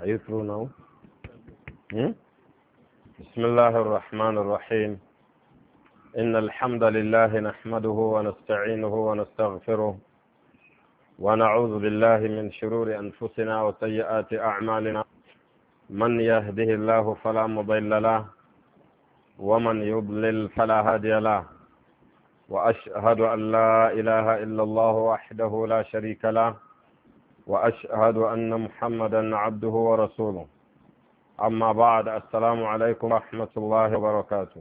Are you through now? بسم الله الرحمن الرحيم إن الحمد لله نحمده ونستعينه ونستغفره ونعوذ بالله من شرور أنفسنا وسيئات أعمالنا من يهده الله فلا مضل له ومن يضلل فلا هادي له وأشهد أن لا إله إلا الله وحده لا شريك له وأشهد أن محمدا عبده ورسوله أما بعد السلام عليكم ورحمة الله وبركاته.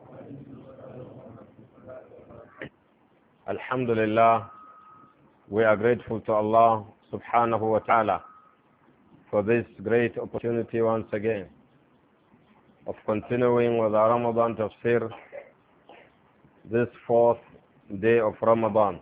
Alhamdulillah, we are grateful to Allah subhanahu wa ta'ala for this great opportunity once again of continuing with our Ramadan tafsir, this fourth day of Ramadan,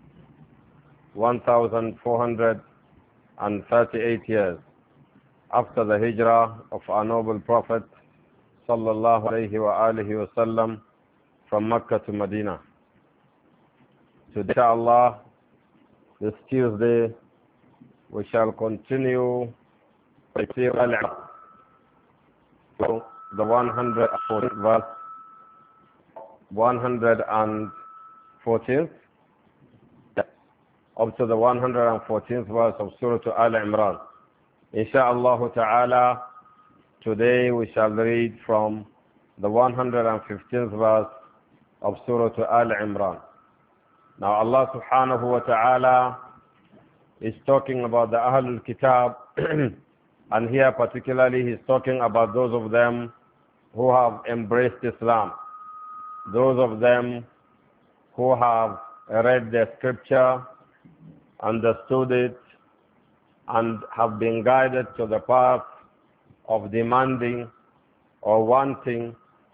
1438 years after the hijrah of our noble Prophet sallallahu alayhi wa alihi wa sallam from Mecca to Medina. Today, inshallah, this Tuesday, we shall continue the 114th verse, 114th, up to the 114th verse of Surah Al Imran. Insha'Allah ta'ala, today we shall read from the 115th verse of Surah Al Imran. Now Allah subhanahu wa ta'ala is talking about the Ahlul Kitab, and here particularly he's talking about those of them who have embraced Islam, those of them who have read the scripture, understood it, and have been guided to the path of demanding or wanting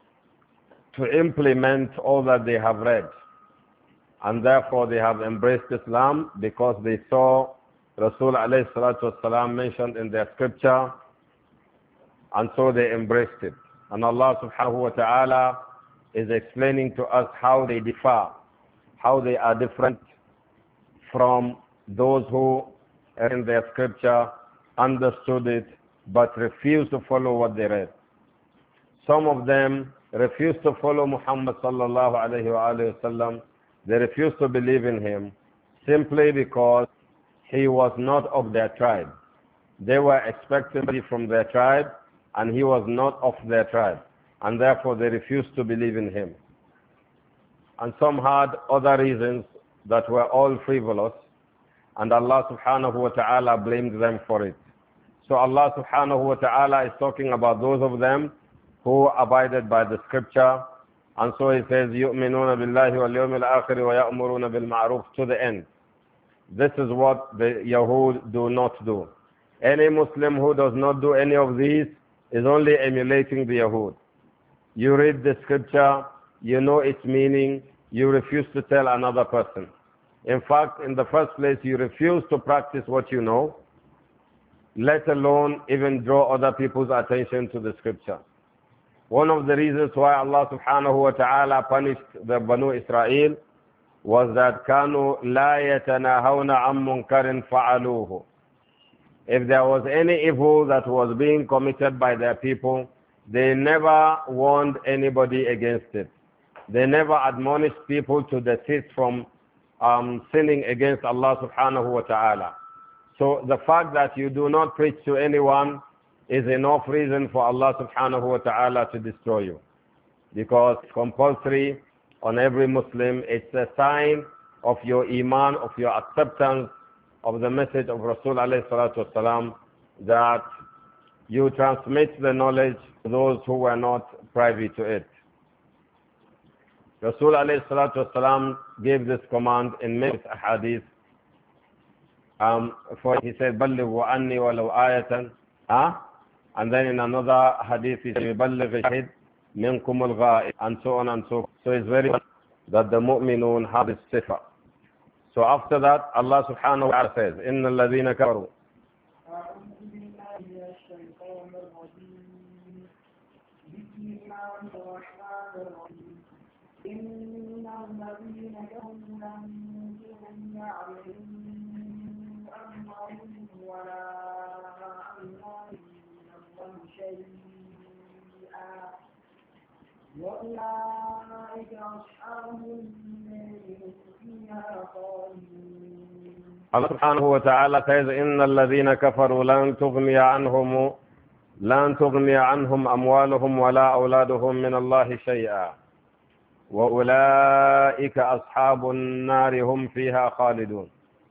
to implement all that they have read. And therefore they have embraced Islam because they saw Rasul alayhi salatu wasalam mentioned in their scripture, and so they embraced it. And Allah subhanahu wa ta'ala is explaining to us how they differ, how they are different from those who in their scripture understood it but refused to follow what they read. Some of them refused to follow Muhammad sallallahu alayhi wa sallam. They refused to believe in him simply because he was not of their tribe. They were expected to be from their tribe, and he was not of their tribe, and therefore they refused to believe in him. And some had other reasons that were all frivolous, and Allah subhanahu wa ta'ala blamed them for it. So Allah subhanahu wa ta'ala is talking about those of them who abided by the scripture, and so he says, يُؤْمِنُونَ بِاللَّهِ وَالْيَوْمِ الْآخِرِ وَيَأْمُرُونَ بِالْمَعْرُوفِ, to the end. This is what the Yahud do not do. Any Muslim who does not do any of these is only emulating the Yahud. You read the scripture, you know its meaning, you refuse to tell another person. In fact, in the first place, you refuse to practice what you know, let alone even draw other people's attention to the scripture. One of the reasons why Allah subhanahu wa ta'ala punished the Banu Israel was that كَانُوا لَا يَتَنَاهَوْنَ عَن مُنْكَرٍ فَعَلُوهُ. If there was any evil that was being committed by their people, they never warned anybody against it. They never admonished people to desist from sinning against Allah subhanahu wa ta'ala. So the fact that you do not preach to anyone is enough reason for Allah subhanahu wa ta'ala to destroy you. Because it's compulsory on every Muslim. It's a sign of your iman, of your acceptance of the message of Rasul alayhi salatu wasalam, that you transmit the knowledge to those who were not privy to it. Rasul alayhi salatu wasalam gave this command in many hadith. For he said, بَلِّغُوا عَنِّي وَلَوْ آيَةً. And then in another hadith, he said, بَلِّغِ الشَّهِدْ مِنْكُمُ الْغَائِبِ, and so on and so forth. So it's very important that the mu'minun have this sifa. So after that, Allah subhanahu wa ta'ala says, إِنَّ الَّذِينَ كَفَرُوا. إن الذين كفروا لن تغني عنهم أموالهم ولا أموالهم شيئا وأولئك أصحاب النار هم فيها خالدون. Allah subhanahu wa ta'ala says, إِنَّ الَّذِينَ كَفَرُوا لَن تُغْنِيَ عَنْهُمْ أَمْوَالُهُمْ وَلَا أَوْلَادُهُمْ مِنَ اللَّهِ شَيْئًا وَأُولَئِكَ أَصْحَابُ النَّارِ هُمْ فِيهَا خَالِدُونَ.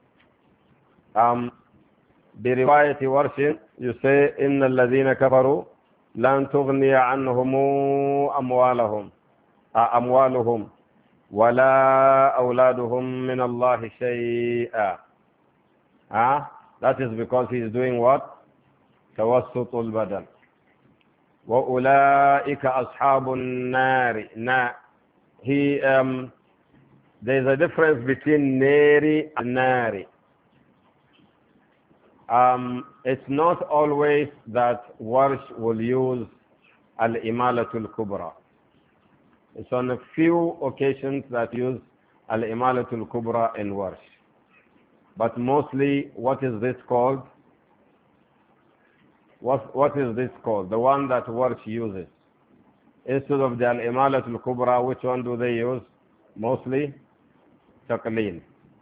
برواية ورش you say إن الذين كفروا لن تغني عنهم أموالهم ولا أولادهم من الله شيئا. That is because he is doing what? توسط البدن. وأولئك أصحاب النار. There is a difference between nari and nari. It's not always that Warsh will use Al-Imalatul Kubra. It's on a few occasions that use Al-Imalatul Kubra in Warsh. But mostly, what is this called? What is this called? The one that Warsh uses. Instead of the Al-Imalatul Kubra, which one do they use? Mostly Taqleel.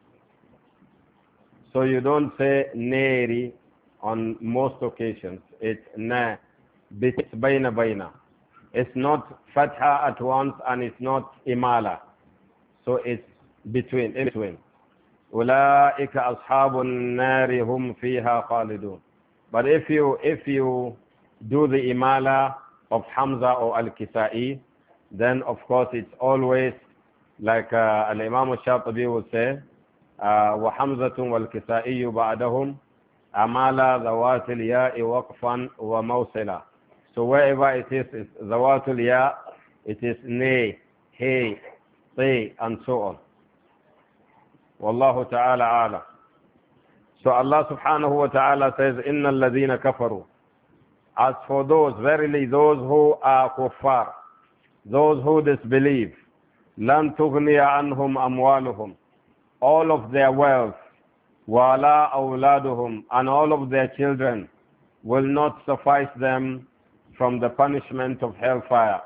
So you don't say neri on most occasions. It's na. It's bayna. It's not fatha at once and it's not imala. So it's in between. أولئك أصحاب النار هم فيها خالدون. But if you do the imala of Hamza or Al-Kisa'i, then of course it's always like Al-Imam al-Shatibi would say, وحمزة والكسائي بعدهم أمال ذوات الياء وقفا وموصلا. So wherever it is ذوات الياء, it is ne, he, ti, and so on. Wallahu ta'ala a'lam. So Allah subhanahu wa ta'ala says, إِنَّ الَّذِينَ كَفَرُوا. As for those, verily those who are kuffar, those who disbelieve, لَن تُغْنِيَ عَنْهُمْ أَمْوَالُهُمْ. All of their wealth, وَلَا أَوْلَادُهُمْ, and all of their children will not suffice them from the punishment of hellfire.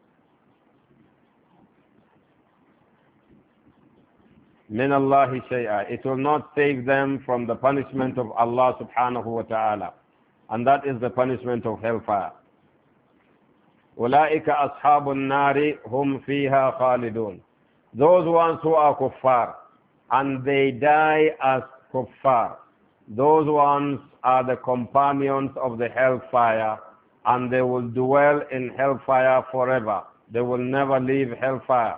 مِنَ اللَّهِ شَيْئًا. It will not save them from the punishment of Allah subhanahu wa ta'ala. And that is the punishment of hellfire. أُولَٰئِكَ أَصْحَابُ النَّارِ هُمْ فِيهَا خَالِدُونَ. Those ones who are kuffar, and they die as kuffar, those ones are the companions of the hellfire, and they will dwell in hellfire forever. They will never leave hellfire.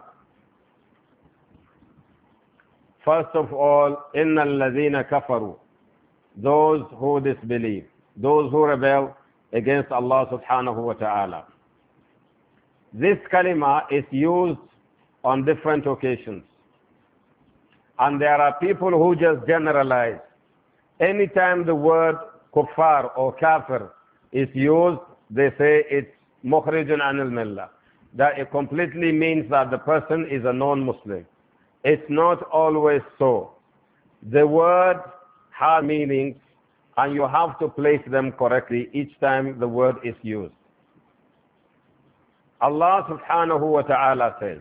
First of all, إِنَّ الَّذِينَ كَفَرُوا. Those who disbelieve, those who rebel against Allah subhanahu wa ta'ala. This kalima is used on different occasions. And there are people who just generalize. Anytime the word kuffar or kafir is used, they say it's mukhrijun anil millah. That it completely means that the person is a non-Muslim. It's not always so. The word has meanings and you have to place them correctly each time the word is used. Allah subhanahu wa ta'ala says,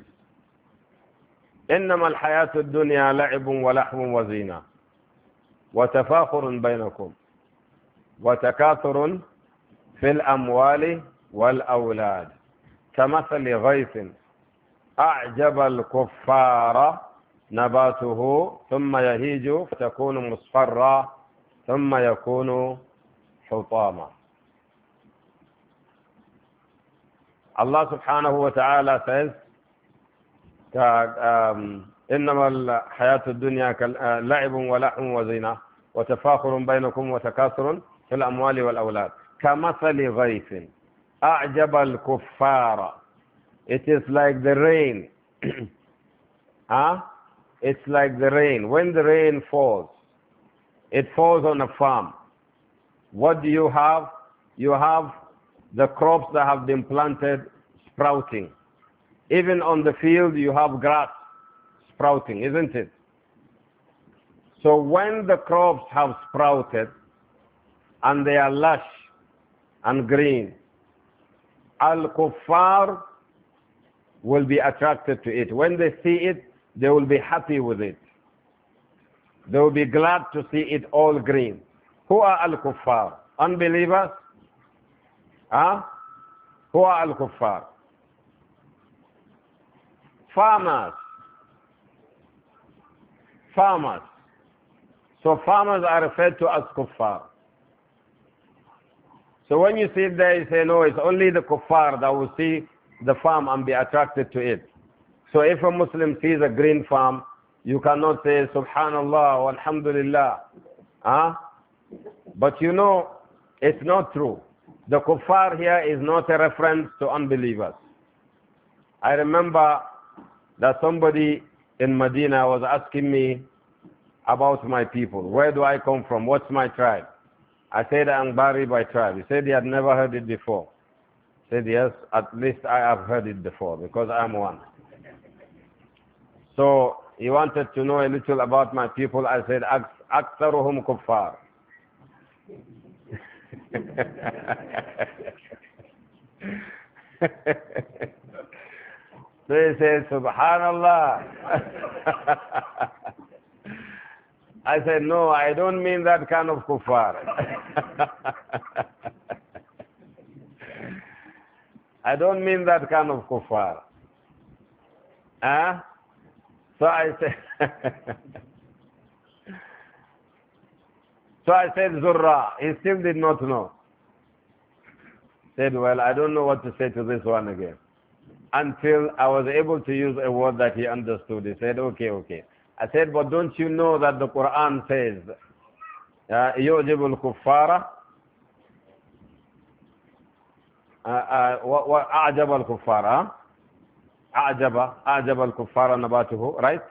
إنما الحياة الدنيا لعب ولحم وزينة وتفاخر بينكم وتكاثر في الأموال والأولاد كمثل غيث أعجب الكفار نباته ثم يهيج فتكون مصفرا ثم يكون حطاما. Allah subhanahu wa ta'ala says, إنما الحياة الدنيا لعب ولحم وزينة وتفاخر بينكم وتكاثر في الأموال والأولاد كمثل غيث أعجب الكفار. It is like the rain. It's like the rain. When the rain falls, it falls on a farm. What do you have? You have the crops that have been planted sprouting. Even on the field, you have grass sprouting, isn't it? So when the crops have sprouted and they are lush and green, Al-Kuffar will be attracted to it. When they see it, they will be happy with it. They will be glad to see it all green. Who are Al-Kuffar? Unbelievers? Huh? Who are Al-Kuffar? Farmers. Farmers. So farmers are referred to as Kuffar. So when you see it there, you say, no, it's only the Kuffar that will see the farm and be attracted to it. So if a Muslim sees a green farm, you cannot say, Subhanallah, Alhamdulillah. Huh? But you know, it's not true. The Kuffar here is not a reference to unbelievers. I remember that somebody in Medina was asking me about my people. Where do I come from? What's my tribe? I said, I'm Bari by tribe. He said he had never heard it before. I said, yes, at least I have heard it before because I'm one. So he wanted to know a little about my people. I said, أكثرهم كفار. So he said, Subhanallah. I said, no, I don't mean that kind of kuffar. I don't mean that kind of kuffar. Huh? So I said, Zurra. He still did not know. Said, well, I don't know what to say to this one again. Until I was able to use a word that he understood. He said, okay, okay. I said, but don't you know that the Quran says, يُعْجِبُ الْكُفَّارَ أَعْجَبَ الْكُفَّارَ أَعْجَبَ الْكُفَّارَ نَبَاتُهُ, right?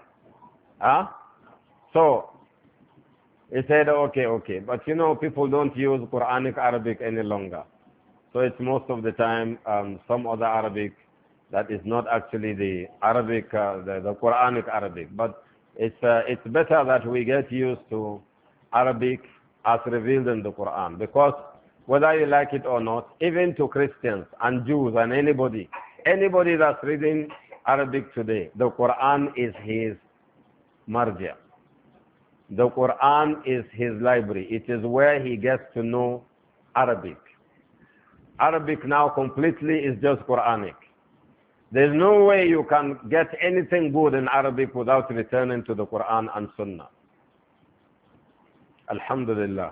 So, he said, okay, okay. But you know, people don't use Quranic Arabic any longer. So it's most of the time some other Arabic that is not actually the Arabic, the Quranic Arabic. But it's better that we get used to Arabic as revealed in the Quran. Because whether you like it or not, even to Christians and Jews and anybody that's reading Arabic today, the Quran is his marja. The Quran is his library. It is where he gets to know Arabic. Arabic now completely is just Quranic. There's no way you can get anything good in Arabic without returning to the Quran and Sunnah. Alhamdulillah.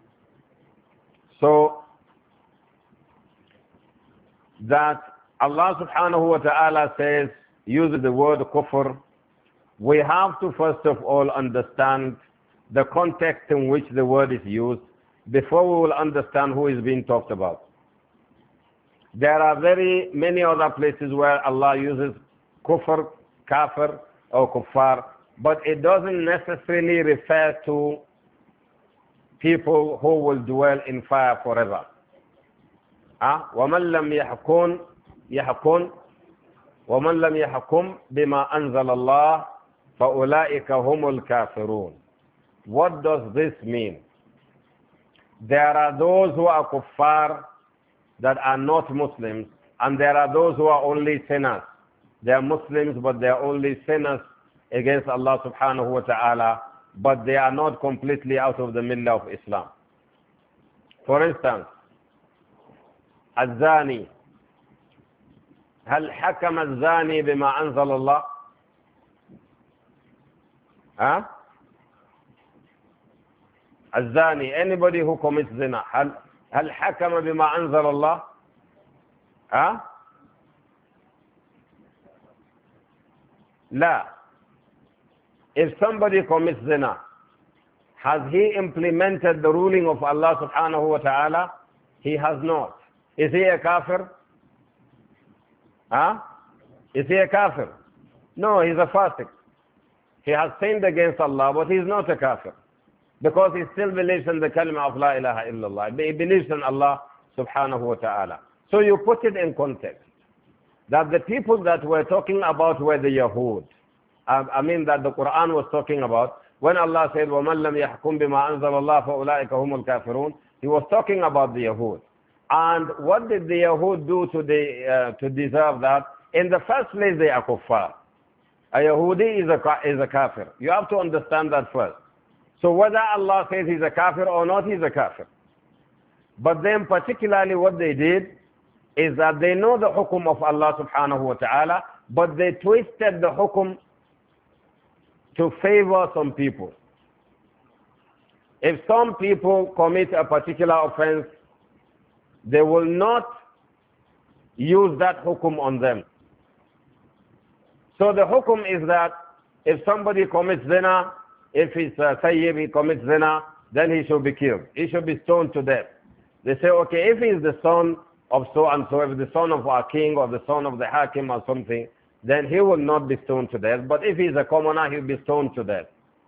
So, that Allah subhanahu wa ta'ala says, use the word kufr, we have to first of all understand the context in which the word is used before we will understand who is being talked about. There are very many other places where Allah uses kufr, kafir, or kuffar, but it doesn't necessarily refer to people who will dwell in fire forever. وَمَنْ لَمْ يَحْكُمْ بِمَا أَنزَلَ اللَّهِ فَأُولَٰئِكَ هُمُ الْكَافِرُونَ. What does this mean? There are those who are kuffar that are not Muslims, and there are those who are only sinners. They are Muslims, but they are only sinners against Allah subhanahu wa ta'ala, but they are not completely out of the millah of Islam. For instance, الزاني هل حكم الزاني بما أنزل الله؟ الزاني, anybody who commits zina, هل حكم بما أنزل الله؟ لا. If somebody commits zina, has he implemented the ruling of Allah subhanahu wa ta'ala? He has not. Is he a kafir? Is he a kafir? No, he's a fasiq. He has sinned against Allah, but he's not a kafir. Because he still believes in the kalima of La ilaha illallah. He believes in Allah subhanahu wa ta'ala. So you put it in context. That the people that we're talking about were the Yahud. I mean that the Quran was talking about. When Allah said, وَمَنْ لَمْ يَحْكُمْ بِمَا أَنزَلَ اللَّهُ فَأُولَٰئِكَ هُمُ الْكَافِرُونَ, He was talking about the Yahud. And what did the Yahud do to deserve that? In the first place, they are kuffar. A Yahudi is a kafir. You have to understand that first. So whether Allah says he's a kafir or not, he's a kafir. But then particularly what they did is that they know the hukum of Allah subhanahu wa ta'ala, but they twisted the hukum to favor some people. If some people commit a particular offense, they will not use that hukum on them. So the hukum is that if somebody commits zina, if he's a sayyib, he commits zina, then he should be killed. He should be stoned to death. They say, okay, if he's the son of so and so, if the son of our king or the son of the hakim or something, then he will not be stoned to death. But if he's a commoner, he'll be stoned to death.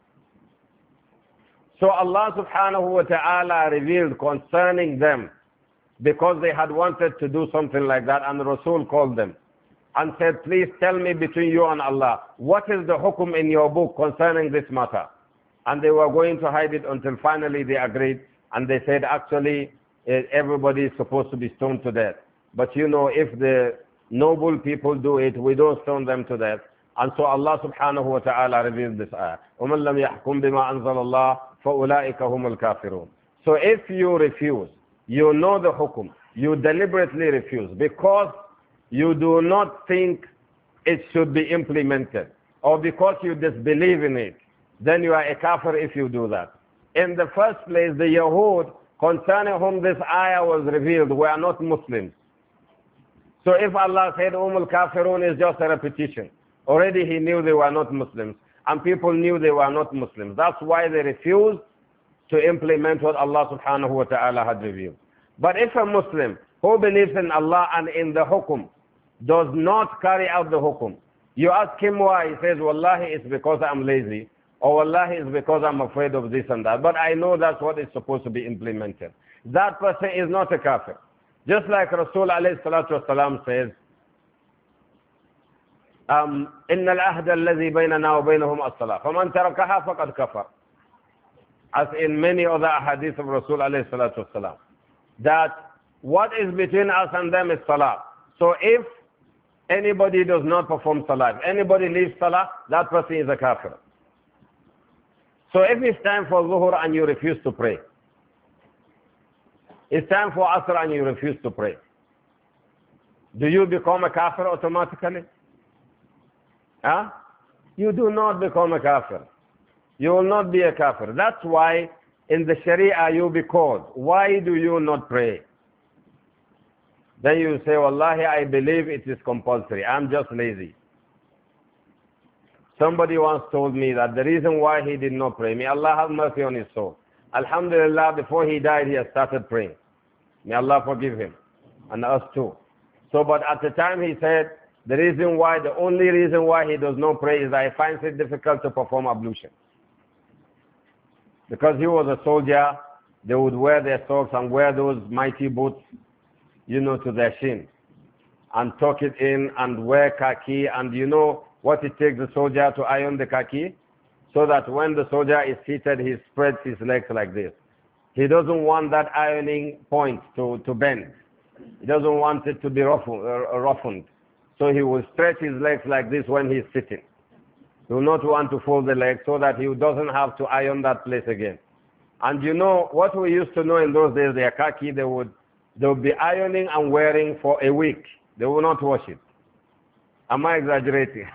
So Allah subhanahu wa ta'ala revealed concerning them, because they had wanted to do something like that, and the Rasul called them and said, please tell me between you and Allah, what is the hukum in your book concerning this matter? And they were going to hide it until finally they agreed, and they said, actually, everybody is supposed to be stoned to death. But you know, if the noble people do it, we don't stone them to death. And so Allah subhanahu wa ta'ala revealed this ayah. وَمَنْ لَمْ يَحْكُمْ بِمَا أَنزَلَ اللَّهُ فَأُولَٰئِكَ هُمُ الْكَافِرُونَ. So if you refuse, you know the hukum, you deliberately refuse because you do not think it should be implemented, or because you disbelieve in it, then you are a kafir if you do that. In the first place, the Yahud, concerning whom this ayah was revealed, were not Muslims. So if Allah said, Kafirun is just a repetition. Already he knew they were not Muslims, and people knew they were not Muslims. That's why they refused to implement what Allah subhanahu wa ta'ala had revealed. But if a Muslim who believes in Allah and in the hukum does not carry out the hukum, you ask him why, he says, Wallahi, it's because I'm lazy, or Wallahi, it's because I'm afraid of this and that, but I know that's what is supposed to be implemented. That person is not a kafir. Just like Rasul alayhi salatu wasalam says, إِنَّ الْأَهْدَ الَّذِي بَيْنَنَا وَبَيْنَهُمْ الصَّلَاةِ فَمَنْ تَرَكَهَا فَقَدْ كَفَرَ. As in many other hadiths of Rasul alayhi salatu wasalam, that what is between us and them is salah. So if anybody does not perform salah, if anybody leaves salah, that person is a kafir. So if it's time for zuhur and you refuse to pray, it's time for asr and you refuse to pray, do you become a kafir automatically? Huh? You do not become a kafir. You will not be a kafir. That's why in the Sharia you'll be called. Why do you not pray? Then you say, Wallahi, I believe it is compulsory. I'm just lazy. Somebody once told me that the reason why he did not pray, may Allah have mercy on his soul. Alhamdulillah, before he died, he has started praying. May Allah forgive him and us too. So, but at the time he said, the only reason why he does not pray is that he finds it difficult to perform ablution. Because he was a soldier, they would wear their socks and wear those mighty boots, you know, to their shin, and tuck it in and wear khaki, and you know what it takes the soldier to iron the khaki? So that when the soldier is seated, he spreads his legs like this. He doesn't want that ironing point to bend. He doesn't want it to be roughened. So he will stretch his legs like this when he's sitting. He will not want to fold the legs so that he doesn't have to iron that place again. And you know, what we used to know in those days, their khaki, they would be ironing and wearing for a week. They will not wash it. Am I exaggerating?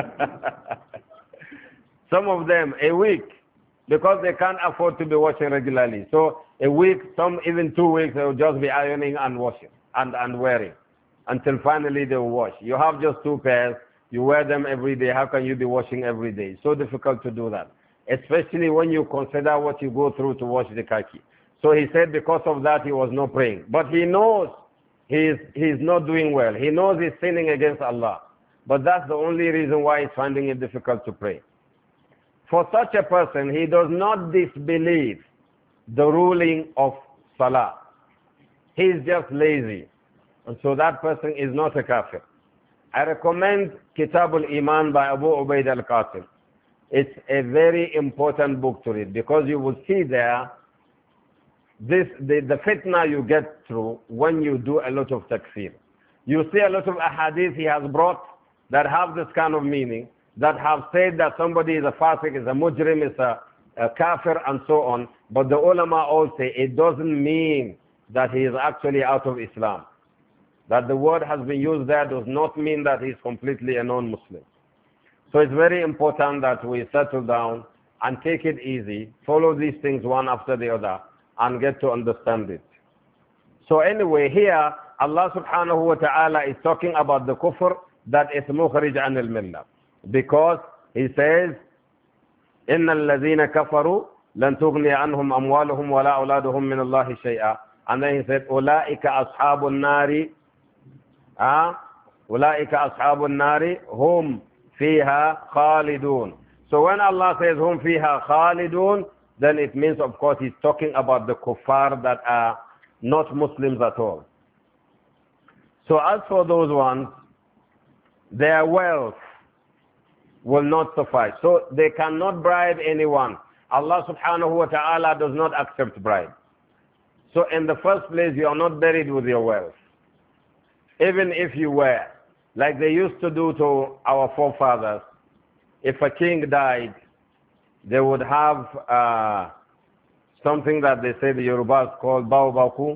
Some of them, a week, because they can't afford to be washing regularly. So a week, some even 2 weeks, they will just be ironing and washing and wearing until finally they will wash. You have just 2 pairs. You wear them every day. How can you be washing every day? It's so difficult to do that, especially when you consider what you go through to wash the khaki. So he said because of that he was not praying. But he knows he's not doing well. He knows he's sinning against Allah. But that's the only reason why he's finding it difficult to pray. For such a person, he does not disbelieve the ruling of Salah. He's just lazy. And so that person is not a kafir. I recommend Kitab al-Iman by Abu Ubaid al-Qasim. It's a very important book to read because you will see there the fitna you get through when you do a lot of takfir. You see a lot of ahadith he has brought that have this kind of meaning, that have said that somebody is a fasik, is a mujrim, is a kafir, and so on. But the ulama all say it doesn't mean that he is actually out of Islam. That the word has been used there does not mean that he is completely a non-Muslim. So it's very important that we settle down and take it easy, follow these things one after the other, and get to understand it. So anyway, here Allah subhanahu wa ta'ala is talking about the kufr that is mukhrij an al-millah. Because he says, إِنَّ الَّذِينَ كَفَرُوا لَن تُغْنِيَ عَنْهُمْ أَمْوَالُهُمْ وَلَا أَوْلَادُهُمْ مِنَ اللَّهِ شَيْئًا. And then he said, أُولَٰئِكَ أَصْحَابُ النَّارِ أُولَٰئِكَ أَصْحَابُ النَّارِ هُمْ فِيهَا خَالِدُونَ. So when Allah says, هُمْ فِيهَا خَالِدُونَ, then it means, of course, he's talking about the kuffar that are not Muslims at all. So as for those ones, their wealth will not suffice. So they cannot bribe anyone. Allah subhanahu wa ta'ala does not accept bribe. So in the first place, you are not buried with your wealth. Even if you were, like they used to do to our forefathers, if a king died, they would have something that they say the Yorubas call baobaku.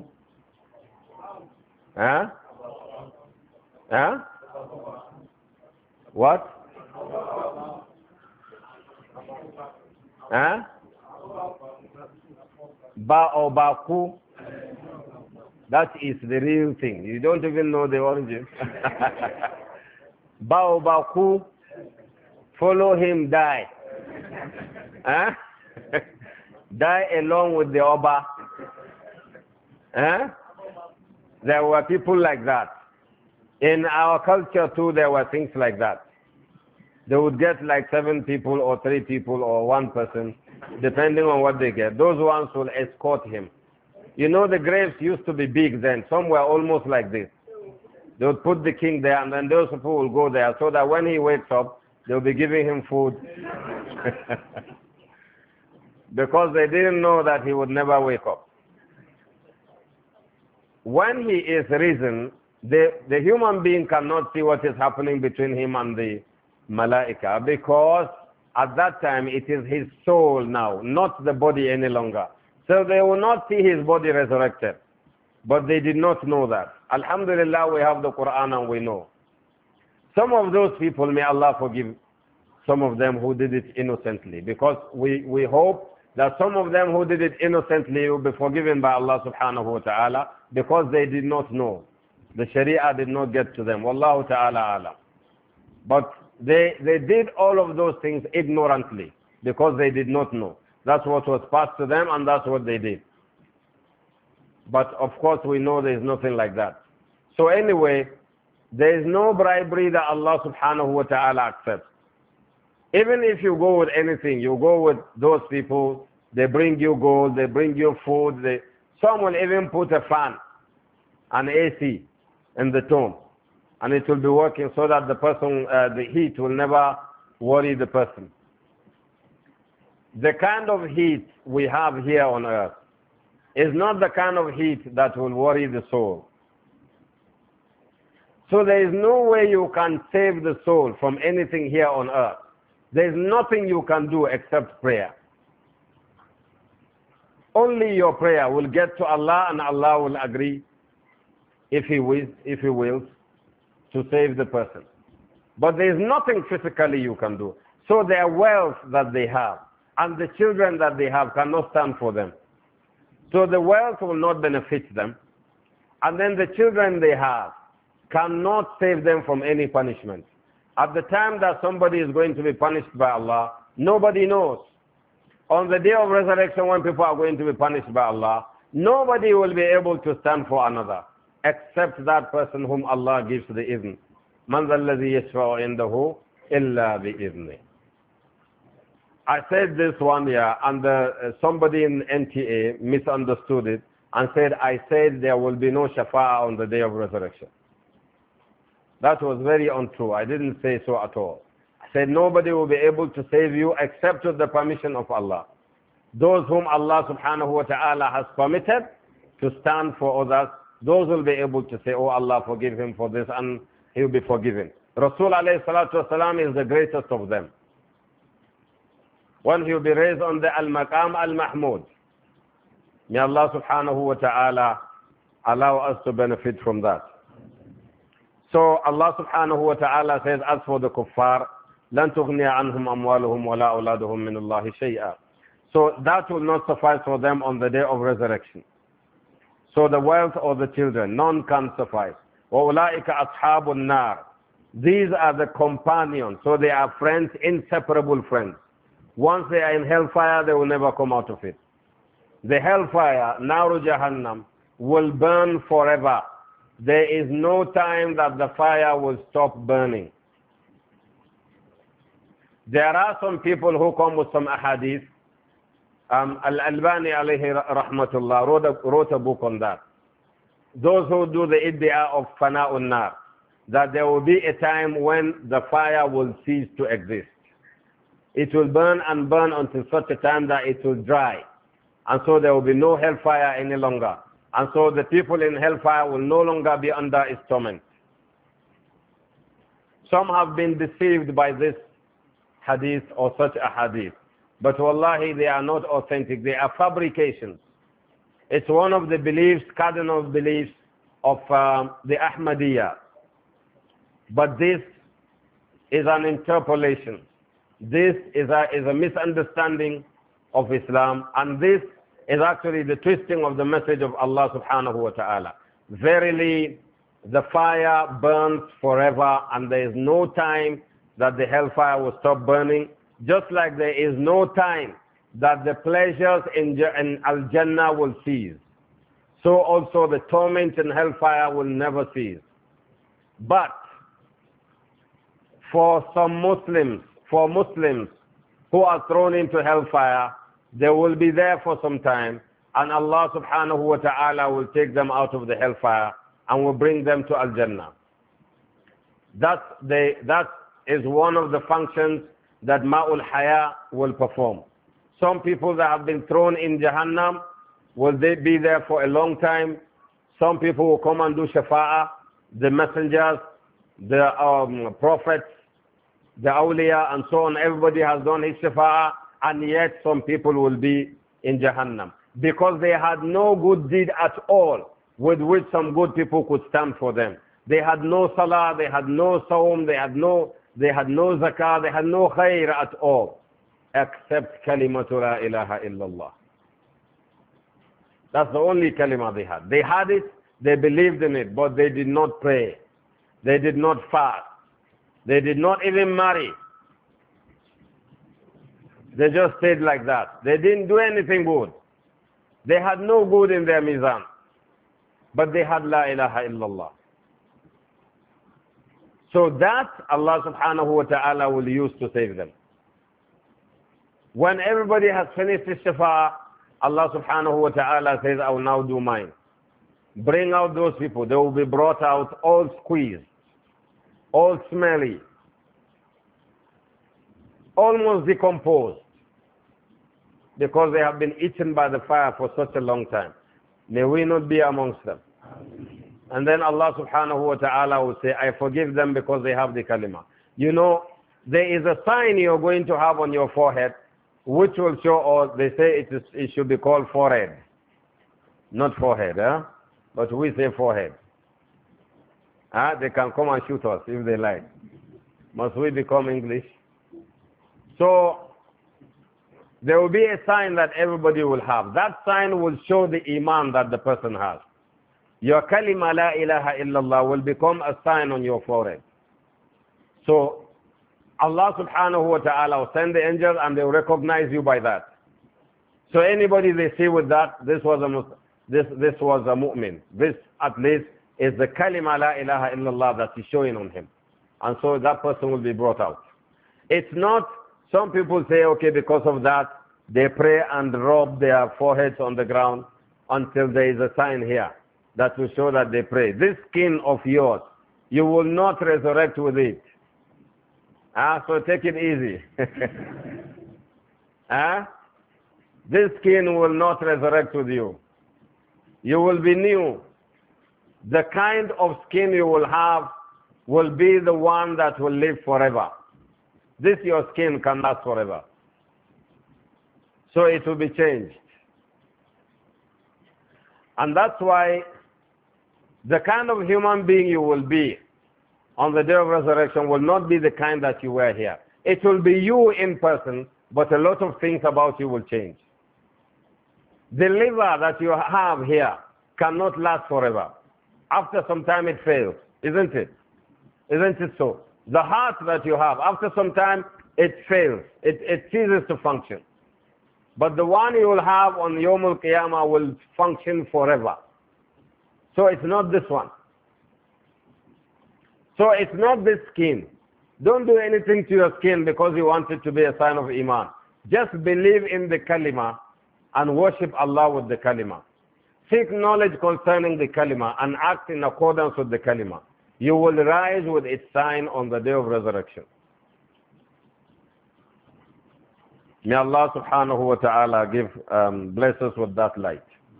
Huh? Huh? What? Huh? Baobaku. That is the real thing. You don't even know the origin. Baobaku. Follow him, die. Huh? Die along with the Oba. Huh? There were people like that. In our culture too, there were things like that. They would get like 7 people or 3 people or 1 person, depending on what they get. Those ones will escort him. You know, the graves used to be big then. Some were almost like this. They would put the king there, and then those people will go there, so that when he wakes up, they'll be giving him food. Because they didn't know that he would never wake up. When he is risen, the human being cannot see what is happening between him and the malaika, because at that time it is his soul now, not the body any longer. So they will not see his body resurrected. But they did not know that. Alhamdulillah, we have the Quran and we know. Some of those people, may Allah forgive some of them who did it innocently, because we hope that some of them who did it innocently will be forgiven by Allah subhanahu wa ta'ala, because they did not know. The Sharia did not get to them. Wallahu ta'ala ala. But they did all of those things ignorantly, because they did not know. That's what was passed to them, and that's what they did. But of course we know there is nothing like that. So anyway, there is no bribery that Allah subhanahu wa ta'ala accepts. Even if you go with anything, you go with those people, they bring you gold, they bring you food, some will even put a fan, an AC in the tomb, and it will be working so that the person, the heat will never worry the person. The kind of heat we have here on earth is not the kind of heat that will worry the soul. So there is no way you can save the soul from anything here on earth. There is nothing you can do except prayer. Only your prayer will get to Allah, and Allah will agree, if He wills, to save the person. But there is nothing physically you can do. So their wealth that they have and the children that they have cannot stand for them. So the wealth will not benefit them. And then the children they have cannot save them from any punishment. At the time that somebody is going to be punished by Allah, nobody knows. On the day of resurrection, when people are going to be punished by Allah, nobody will be able to stand for another, except that person whom Allah gives the izn. مَنْ ذَا الَّذِي يَشْفَعُ عِنْدَهُ إِلَّا بِإِذْنِهِ. I said this one year, and somebody in NTA misunderstood it and said, I said there will be no shafa'ah on the day of resurrection. That was very untrue. I didn't say so at all. I said nobody will be able to save you except with the permission of Allah. those whom Allah subhanahu wa ta'ala has permitted to stand for others, those will be able to say, oh Allah, forgive him for this, and he will be forgiven. Rasul alayhi salatu wasalam is the greatest of them. When he will be raised on the Al-Maqam Al-Mahmud. May Allah subhanahu wa ta'ala allow us to benefit from that. So Allah subhanahu wa ta'ala says, as for the kuffar, لَن تُغْنِيَ عَنْهُمْ أَمْوَالُهُمْ وَلَا أَوْلَادُهُم مِّنَ اللَّهِ شَيْئًا. So that will not suffice for them on the day of resurrection. So the wealth or the children, none can suffice. وَأُولَٰئِكَ أَصْحَابُ النَّارِ. These are the companions, so they are friends, inseparable friends. Once they are in hellfire, they will never come out of it. The hellfire, Naru Jahannam, will burn forever. There is no time that the fire will stop burning. There are some people who come with some ahadith. Al-Albani alayhi rahmatullah wrote a book on that. Those who do the iddia of fana'un nar, that there will be a time when the fire will cease to exist. It will burn and burn until such a time that it will dry. And so there will be no hellfire any longer. And so the people in hellfire will no longer be under its torment. Some have been deceived by this hadith or such a hadith. But wallahi, they are not authentic. They are fabrications. It's one of the beliefs, cardinal beliefs of the Ahmadiyya. But this is an interpolation. This is a misunderstanding of Islam. And this is actually the twisting of the message of Allah subhanahu wa ta'ala. Verily, the fire burns forever and there is no time that the hellfire will stop burning. Just like there is no time that the pleasures in Al-Jannah will cease. So also the torment in hellfire will never cease. But for Muslims who are thrown into hellfire, they will be there for some time, and Allah subhanahu wa ta'ala will take them out of the hellfire and will bring them to Al-Jannah. That is one of the functions that Ma'ul Haya will perform. Some people that have been thrown in Jahannam, will they be there for a long time? Some people will come and do Shafa'ah, the messengers, the prophets, the awliya, and so on. Everybody has done his Shafa'ah, and yet some people will be in Jahannam. Because they had no good deed at all with which some good people could stand for them. They had no salah, they had no sawm, they had no zakah, they had no khair at all, except kalimatu la ilaha illallah. That's the only kalima they had. They had it, they believed in it, but they did not pray. They did not fast. They did not even marry. They just stayed like that. They didn't do anything good. They had no good in their mizan. But they had la ilaha illallah. So that Allah subhanahu wa ta'ala will use to save them. When everybody has finished his shafa'ah, Allah subhanahu wa ta'ala says, I will now do mine. Bring out those people. They will be brought out all squeezed, all smelly, almost decomposed, because they have been eaten by the fire for such a long time. May we not be amongst them. And then Allah subhanahu wa ta'ala will say, I forgive them because they have the kalima. You know, there is a sign you're going to have on your forehead, which will show, or they say it should be called forehead. Not forehead, but we say forehead. They can come and shoot us if they like. Must we become English? So, there will be a sign that everybody will have. That sign will show the iman that the person has. Your kalima la ilaha illallah will become a sign on your forehead. So, Allah subhanahu wa ta'ala will send the angels and they will recognize you by that. So anybody they see with that, this was a mu'min. This at least is the kalima la ilaha illallah that is showing on him. And so that person will be brought out. It's not, some people say, okay, because of that, they pray and rub their foreheads on the ground until there is a sign here that will show that they pray. This skin of yours, you will not resurrect with it. So take it easy. This skin will not resurrect with you. You will be new. The kind of skin you will have will be the one that will live forever. This your skin can last forever. So it will be changed. And that's why the kind of human being you will be on the day of resurrection will not be the kind that you were here. It will be you in person, but a lot of things about you will change. The liver that you have here cannot last forever. After some time it fails, isn't it? Isn't it so? The heart that you have, after some time it fails. It ceases to function. But the one you will have on Yawm al-Qiyamah will function forever. So it's not this one. So it's not this skin. Don't do anything to your skin because you want it to be a sign of Iman. Just believe in the kalima and worship Allah with the kalima. Seek knowledge concerning the kalima and act in accordance with the kalima. You will rise with its sign on the day of resurrection. May Allah subhanahu wa ta'ala bless us with that light.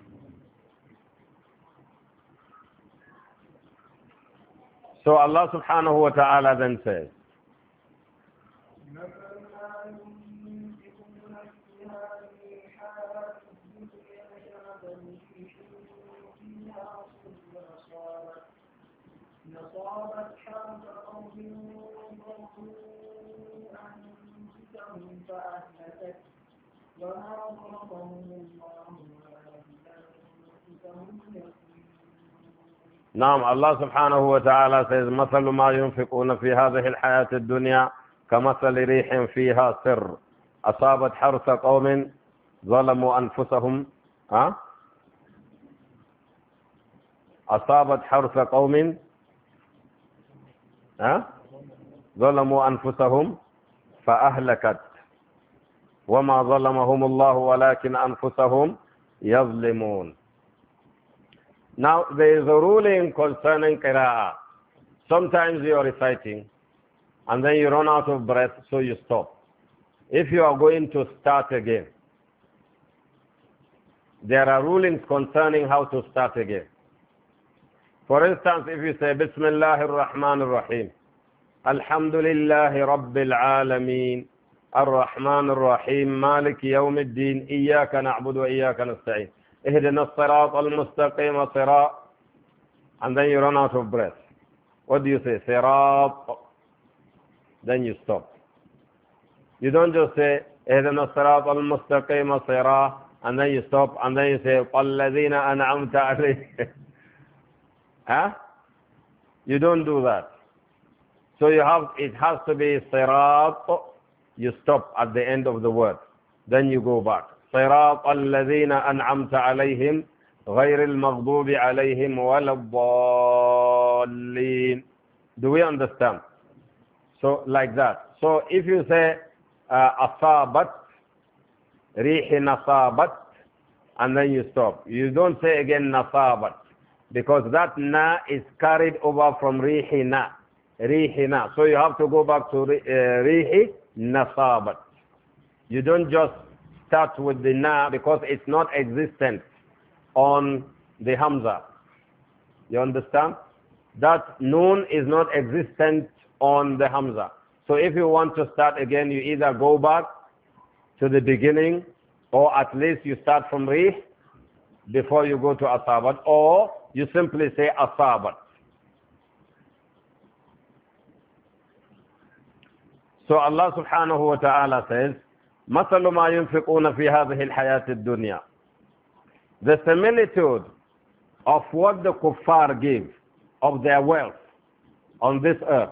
So Allah subhanahu wa ta'ala then says, نعم Allah subhanahu wa ta'ala says مثل ما ينفقون في هذه الحياة الدنيا كمثل ريح فيها سر أصابت حرث قوم ظلموا أنفسهم أصابت حرث قوم ظلموا أنفسهم فأهلكت وما ظلمهم الله ولكن أنفسهم يظلمون. Now there is a ruling concerning qira'ah. Sometimes you are reciting and then you run out of breath, so you stop. If you are going to start again, there are rulings concerning how to start again. For instance, if you say Bismillah ar-Rahman ar-Rahim, Alhamdulillahi Rabbil Alameen, Ar-Rahman ar-Rahim, Malik Yawm al-Din, Iyaka na'budu wa Iyaka nasta'in. Ihdina as-sirat al-mustaqim sirat. And then you run out of breath. What do you say? Sirat. Then you stop. You don't just say Ihdina as-sirat al-mustaqim sirat and then you stop and then you say Alladhina an'amta alayhim. You don't do that. So it has to be sirat. You stop at the end of the word. Then you go back. صراط الذين أنعمت عليهم غير المغضوب عليهم ولا الضالين. Do we understand? So like that. So if you say أصابت ريح نصابت and then you stop. You don't say again نصابت because that na is carried over from ريحنا. ريحنا. So you have to go back to ريح نصابت. You don't just start with the na because it's not existent on the hamza. You understand? That noon is not existent on the hamza. So if you want to start again, you either go back to the beginning or at least you start from rih before you go to asabat, or you simply say asabat. So Allah subhanahu wa ta'ala says, مثل ما ينفقون في هذه الحياة الدنيا. The similitude of what the kuffar give of their wealth on this earth,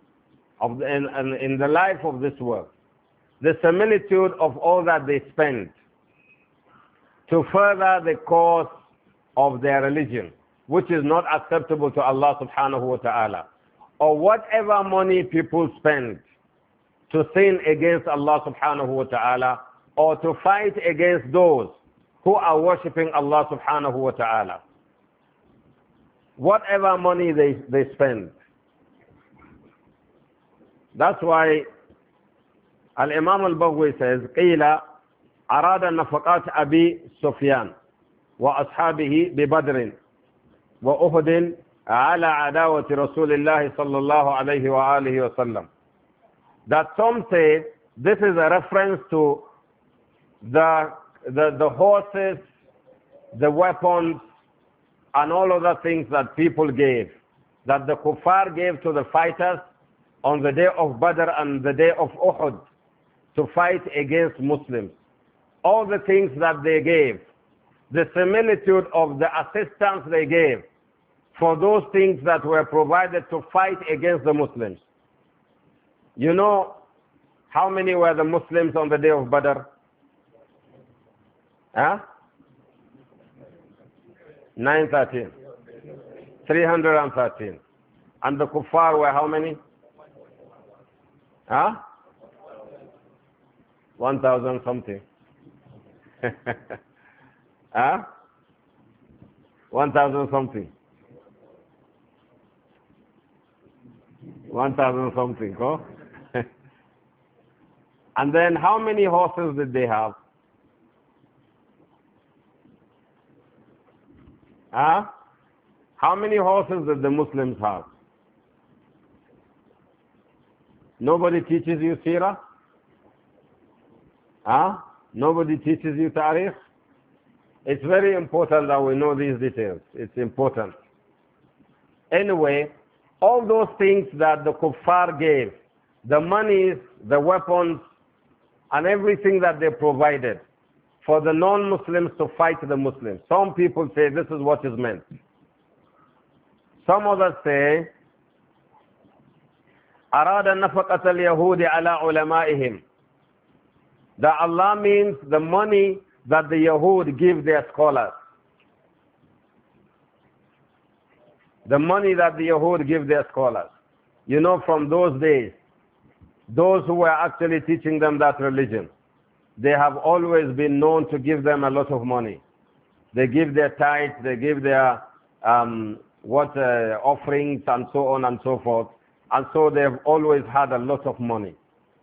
in the life of this world, the similitude of all that they spend to further the cause of their religion, which is not acceptable to Allah subhanahu wa ta'ala, or whatever money people spend to sin against Allah subhanahu wa ta'ala, or to fight against those who are worshipping Allah subhanahu wa ta'ala. Whatever money they spend. That's why Al-Imam al-Baghawi says, قِيلَ أراد نفقات أبي سفيان وأصحابه ببدر وأحد على عداوة رسول الله صلى الله عليه وآله وسلم. That some say this is a reference to the horses, the weapons, and all other things that people gave, that the kuffar gave to the fighters on the day of Badr and the day of Uhud to fight against Muslims. All the things that they gave, the similitude of the assistance they gave for those things that were provided to fight against the Muslims. You know how many were the Muslims on the day of Badr? Huh? 913. 313. And the kuffar were how many? Huh? 1,000 something. Huh? 1,000 something. 1,000 something, oh? And then how many horses did they have? Huh? How many horses did the Muslims have? Nobody teaches you seerah? Huh? Nobody teaches you tariq? It's very important that we know these details. It's important. Anyway, all those things that the kuffar gave, the monies, the weapons, and everything that they provided for the non-Muslims to fight the Muslims. Some people say this is what is meant. Some others say, أراد نفقة اليهود على علمائهم. That Allah means the money that the Yahud give their scholars. The money that the Yahud give their scholars. You know, from those days, those who were actually teaching them that religion, they have always been known to give them a lot of money. They give their tithes, they give their offerings and so on and so forth. And so they've always had a lot of money.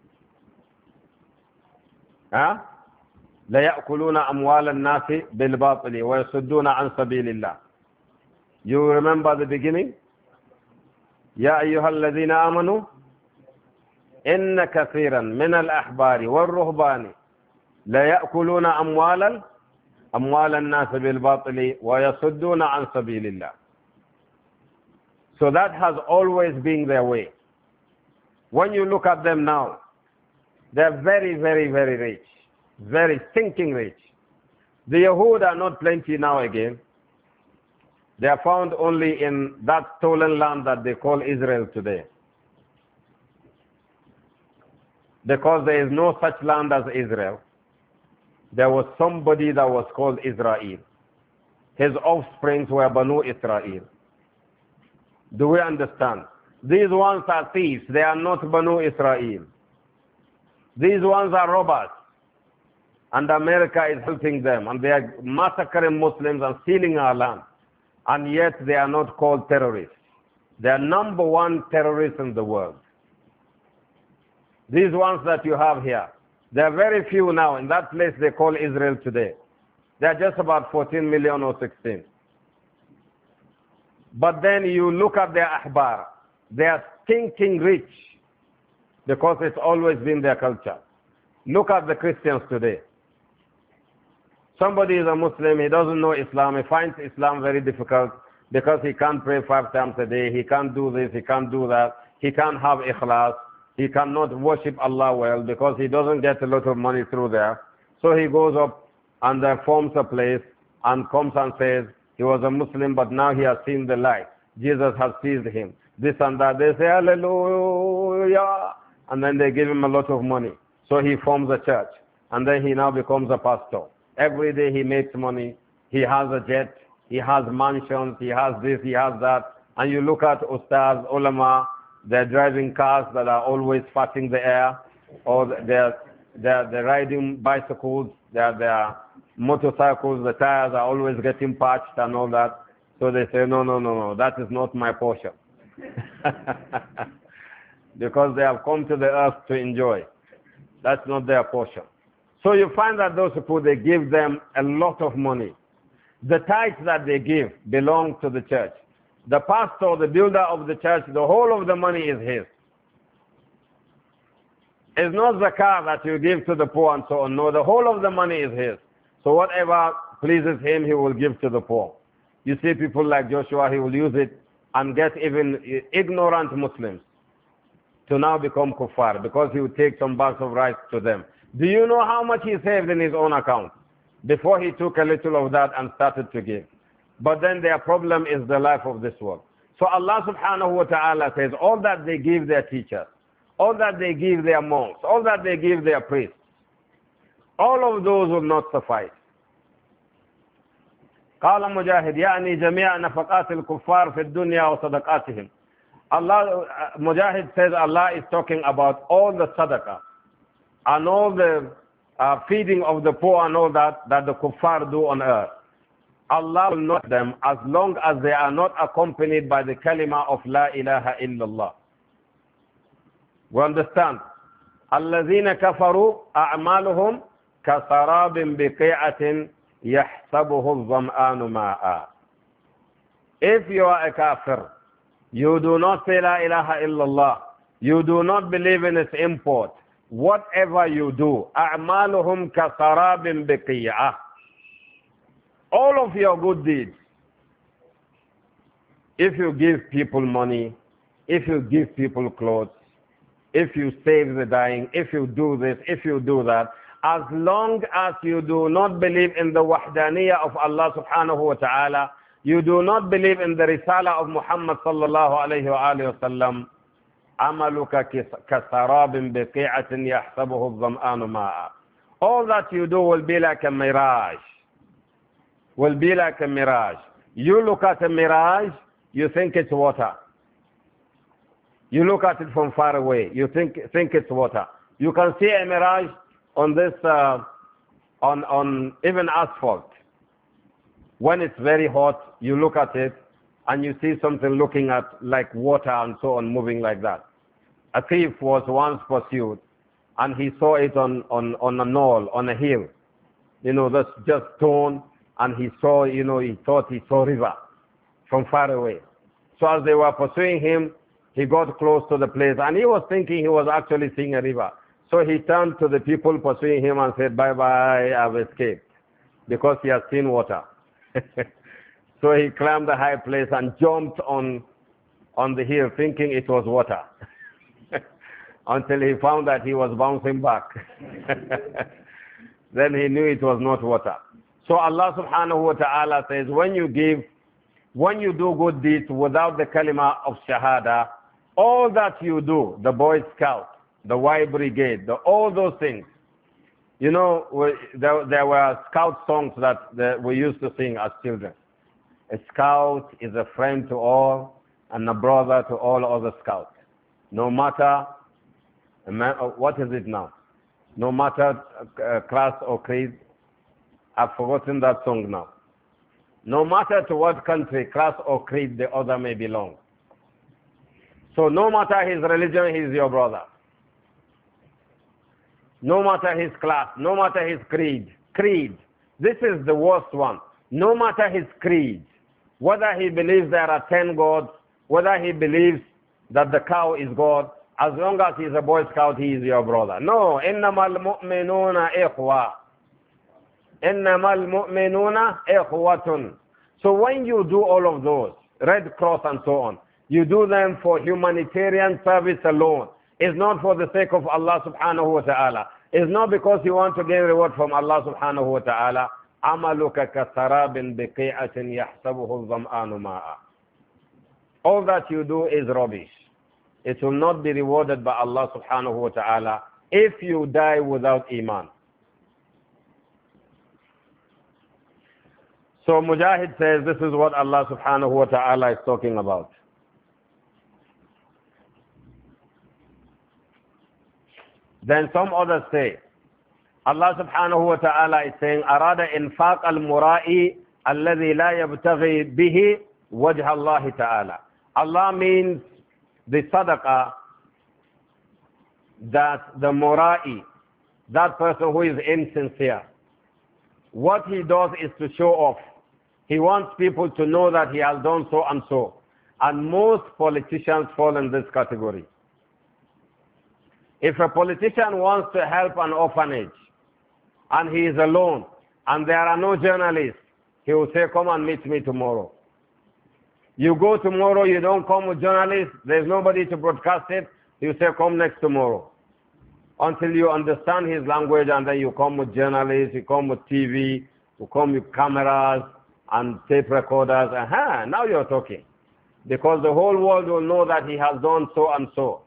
Huh? لا يأكلون أموال الناس بالباطل ويصدون عن سبيل الله. You remember the beginning? يا أيها الذين آمنوا إن كثيرا من الأحبار والرهبان لا يأكلون أموال الناس بالباطل ويصدون عن سبيل الله. So that has always been their way. When you look at them now, they're very, very, very rich. Very stinking rich. The Yahud are not plenty now again. They are found only in that stolen land that they call Israel today. Because there is no such land as Israel. There was somebody that was called Israel. His offsprings were Banu Israel. Do we understand? These ones are thieves. They are not Banu Israel. These ones are robbers. And America is helping them. And they are massacring Muslims and stealing our land. And yet they are not called terrorists. They are number one terrorists in the world. These ones that you have here, there are very few now. In that place they call Israel today. They are just about 14 million or 16. But then you look at their ahbar. They are stinking rich. Because it's always been their culture. Look at the Christians today. Somebody is a Muslim, he doesn't know Islam, he finds Islam very difficult because he can't pray 5 times a day, he can't do this, he can't do that, he can't have ikhlas, he cannot worship Allah well because he doesn't get a lot of money through there. So he goes up and forms a place and comes and says he was a Muslim but now he has seen the light. Jesus has seized him. This and that. They say hallelujah. And then they give him a lot of money. So he forms a church. And then he now becomes a pastor. Every day he makes money. He has a jet. He has mansions. He has this. He has that. And you look at ustaz, ulama, they're driving cars that are always farting the air. Or they're riding bicycles. They're motorcycles. The tires are always getting patched and all that. So they say, no, that is not my portion. Because they have come to the earth to enjoy. That's not their portion. So you find that those people, they give them a lot of money. The tithes that they give belong to the church. The pastor, the builder of the church, the whole of the money is his. It's not zakah that you give to the poor and so on. No, the whole of the money is his. So whatever pleases him, he will give to the poor. You see people like Joshua, he will use it and get even ignorant Muslims to now become kuffar because he would take some bags of rice to them. Do you know how much he saved in his own account before he took a little of that and started to give? But then their problem is the life of this world. So Allah subhanahu wa ta'ala says, all that they give their teachers, all that they give their monks, all that they give their priests, all of those will not suffice. قال مجاهد يعني جميع نفقات الكفار في الدنيا وصدقاتهم. Allah, Mujahid says Allah is talking about all the sadaqah and all the feeding of the poor and all that the kuffar do on earth. Allah will not them as long as they are not accompanied by the kalima of La ilaha illallah. We understand? الذين كفروا أعمالهم كسراب بقيعة يحسبه الظمآن ماء. If you are a kafir, you do not say La ilaha illallah, you do not believe in its import, whatever you do, أعمالهم كسراب بقيعة. All of your good deeds, if you give people money, if you give people clothes, if you save the dying, if you do this, if you do that, as long as you do not believe in the wahdaniyah of Allah subhanahu wa ta'ala, you do not believe in the risala of Muhammad sallallahu alayhi wa alihi wa sallam, عَمَلُكَ كَسَرَابٍ بِقِيعَةٍ يَحْسَبُهُ الظَّمْآنُ مَاءً. All that you do will be like a mirage. Will be like a mirage. You look at a mirage, you think it's water. You look at it from far away, you think it's water. You can see a mirage on this, on even asphalt. When it's very hot, you look at it and you see something looking at like water and so on, moving like that. A thief was once pursued and he saw it on a knoll, on a hill. You know, that's just stone, and he saw, you know, he thought he saw river from far away. So as they were pursuing him, he got close to the place and he was thinking he was actually seeing a river. So he turned to the people pursuing him and said, bye bye, I've escaped, because he has seen water. So he climbed the high place and jumped on the hill thinking it was water. Until he found that he was bouncing back. Then he knew it was not water. So Allah subhanahu wa ta'ala says, when you do good deeds without the kalima of shahada, all that you do, the Boy Scout, the Y Brigade, all those things, you know, there were scout songs that we used to sing as children. A scout is a friend to all and a brother to all other scouts. No matter, what is it now? No matter class or creed. I've forgotten that song now. No matter to what country, class or creed the other may belong. So no matter his religion, he is your brother. No matter his class, no matter his creed. Creed. This is the worst one. No matter his creed. Whether he believes there are 10 gods, whether he believes that the cow is God, as long as he's a Boy Scout, he is your brother. No. إِنَّمَا الْمُؤْمِنُونَ إِخْوَةٌ. إِنَّمَا الْمُؤْمِنُونَ إِخْوَةٌ. So when you do all of those, Red Cross and so on, you do them for humanitarian service alone. It's not for the sake of Allah subhanahu wa ta'ala. It's not because you want to gain reward from Allah subhanahu wa ta'ala. عَمَلُكَ كَسَرَابٍ بِقِيعَةٍ يَحْسَبُهُ الظَّمْآنُ مَاءً. All that you do is rubbish. It will not be rewarded by Allah subhanahu wa ta'ala if you die without iman. So Mujahid says this is what Allah subhanahu wa ta'ala is talking about. Then some others say, Allah subhanahu wa ta'ala is saying, أراد إنفاق المرائي الذي لا يبتغي به وجه الله تعالى. Allah means the sadaqah that the mura'i, that person who is insincere. What he does is to show off. He wants people to know that he has done so and so. And most politicians fall in this category. If a politician wants to help an orphanage and he is alone and there are no journalists, he will say, come and meet me tomorrow. You go tomorrow, you don't come with journalists, there's nobody to broadcast it, you say, come next tomorrow. Until you understand his language, and then you come with journalists, you come with TV, you come with cameras and tape recorders. Aha, now you're talking. Because the whole world will know that he has done so and so.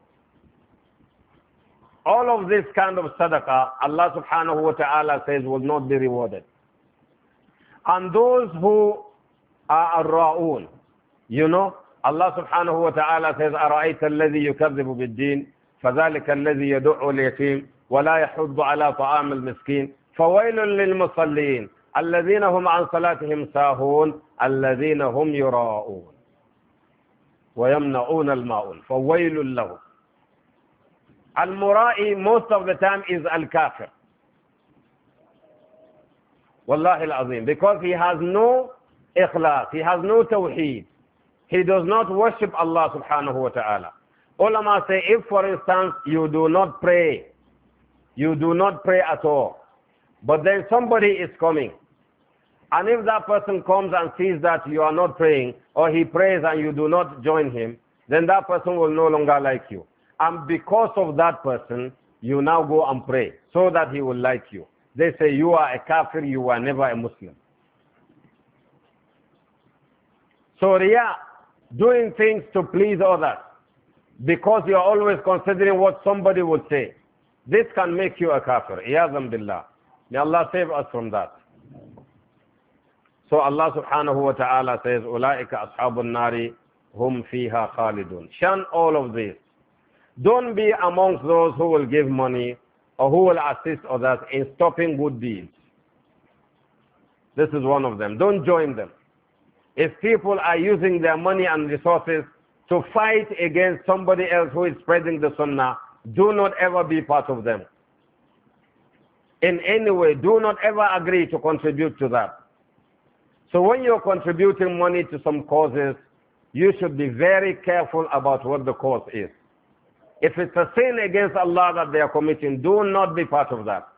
All of this kind of sadaqah, Allah subhanahu wa ta'ala says, will not be rewarded. And those who are ar-ra'un, you know, Allah subhanahu wa ta'ala says, أَرَأَيْتَ الَّذِي يُكَذِّبُ بِالدِّينِ فَذَلِكَ الَّذِي يَدُعُّ الْيَتِيمِ وَلَا يَحُضُّ عَلَى طَعَامِ الْمِسْكِينِ فَوَيْلٌ لِلْمُصَلِّينَ الَّذِينَ هُمْ عَنْ صَلَاتِهِمْ سَاهُونَ الَّذِينَ هُمْ يُرَاءُونَ وَيَمْنَعُونَ الْمَاعُونَ فَوَيْلٌ لَهُمْ. Al-Mura'i most of the time is Al-Kafir. Wallahi al-Azim. Because he has no ikhlas, he has no tawheed. He does not worship Allah subhanahu wa ta'ala. Ulama say, if for instance you do not pray at all, but then somebody is coming, and if that person comes and sees that you are not praying, or he prays and you do not join him, then that person will no longer like you. And because of that person, you now go and pray, so that he will like you. They say, you are a kafir, you were never a Muslim. So riyah, doing things to please others, because you are always considering what somebody would say, this can make you a kafir. Iyazam billah. May Allah save us from that. So Allah subhanahu wa ta'ala says, أُولَٰئِكَ أَصْحَابُ النَّارِ هُمْ فِيهَا خَالِدُونَ. Shun all of this. Don't be amongst those who will give money or who will assist others in stopping good deeds. This is one of them. Don't join them. If people are using their money and resources to fight against somebody else who is spreading the sunnah, do not ever be part of them. In any way, do not ever agree to contribute to that. So when you're contributing money to some causes, you should be very careful about what the cause is. If it's a sin against Allah that they are committing, do not be part of that.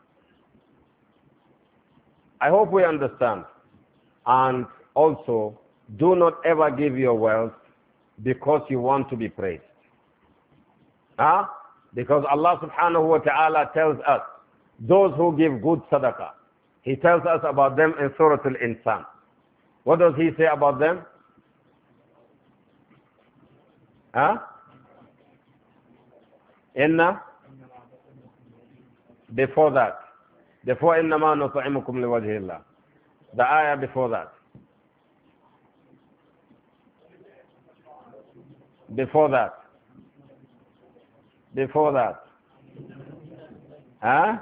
I hope we understand. And also, do not ever give your wealth because you want to be praised. Huh? Because Allah subhanahu wa ta'ala tells us, those who give good sadaqah, He tells us about them in Surah Al-Insan. What does He say about them? Huh? Inna? Before that. Before إِنَّمَا نُطْعِمُكُمْ لِوَجْهِ اللَّهِ. The ayah before that. Before that. Before that. Huh?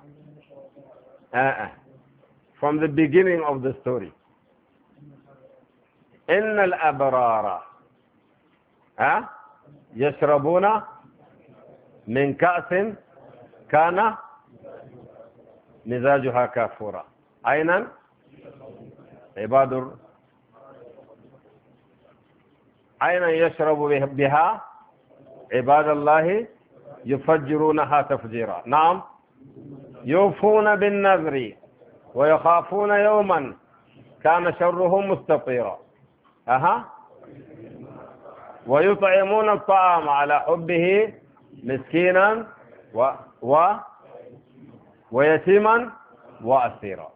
From the beginning of the story. إِنَّ الْأَبْرَارَ يَشْرَبُونَ مِنْ كَأْسٍ كَانَ مِزَاجُهَا كَافُورًا عَيْنًا عَيْنًا يَشْرَبُ بِهَا عِبَادَ اللَّهِ يُفَجِّرُونَهَا تَفْجِيرًا. نعم. يوفون بالنذر ويخافون يوما كان شره مستطيرا. ويطعمون الطعام على حبه مسكينا ويتيما وأسيرا.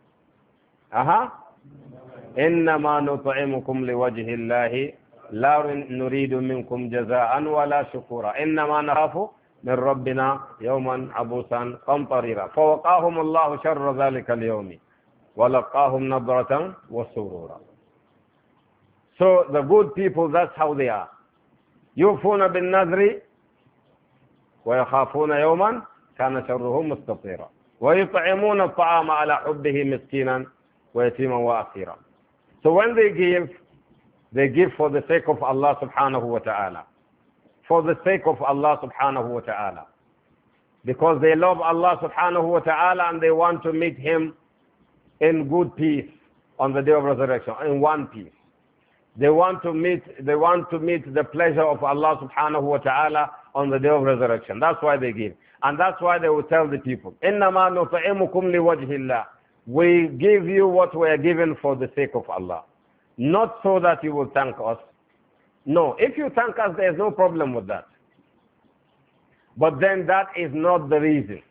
إنما نطعمكم لوجه الله لا نريد منكم جزاء ولا شكورا إنما نخاف من ربنا يوما عبوسا قمطريرا فوقاهم الله شر ذلك اليوم ولقاهم نضرة وسرورا. So the good people, that's how they are. يوفون بالنذر ويخافون يوما كان شره مستطيرا ويطعمون الطعام على حبه مسكينا ويتيما وأسيرا. So when they give for the sake of Allah subhanahu wa ta'ala. For the sake of Allah subhanahu wa ta'ala. Because they love Allah subhanahu wa ta'ala and they want to meet Him in good peace on the day of resurrection, in one piece. They want to meet the pleasure of Allah subhanahu wa ta'ala on the day of resurrection. That's why they give. And that's why they will tell the people, إِنَّمَا نُطْعِمُكُمْ لِوَجْهِ اللَّهِ. We give you what we are given for the sake of Allah. Not so that you will thank us. No, if you thank us, there is no problem with that. But then that is not the reason.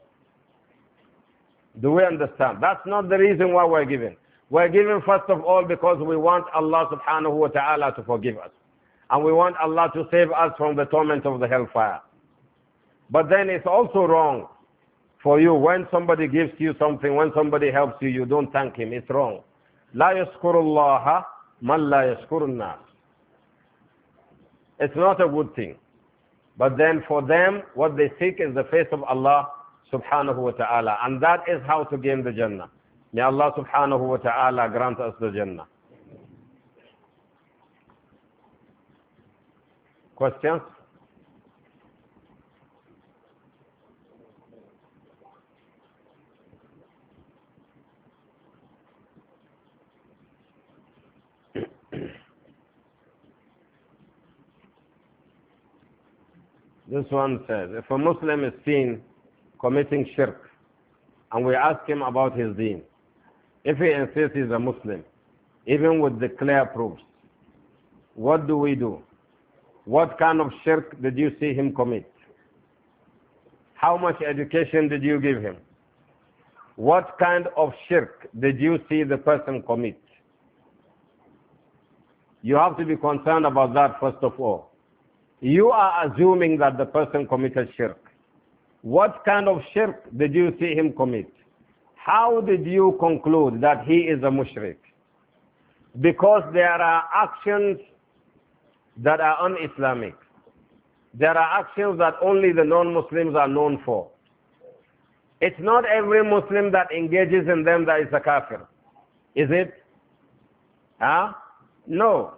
Do we understand? That's not the reason why we're giving. We're giving first of all because we want Allah subhanahu wa ta'ala to forgive us. And we want Allah to save us from the torment of the hellfire. But then it's also wrong for you when somebody gives you something, when somebody helps you, you don't thank him. It's wrong. لا يشكر الله من لا يشكر الناس. It's not a good thing. But then for them, what they seek is the face of Allah subhanahu wa ta'ala. And that is how to gain the Jannah. May Allah subhanahu wa ta'ala grant us the Jannah. Questions? This one says, if a Muslim is seen committing shirk and we ask him about his deen, if he insists he's a Muslim, even with the clear proofs, what do we do? What kind of shirk did you see him commit? How much education did you give him? What kind of shirk did you see the person commit? You have to be concerned about that first of all. You are assuming that the person committed shirk. What kind of shirk did you see him commit? How did you conclude that he is a mushrik? Because there are actions that are un-Islamic. There are actions that only the non-Muslims are known for. It's not every Muslim that engages in them that is a kafir. Is it? Huh? No.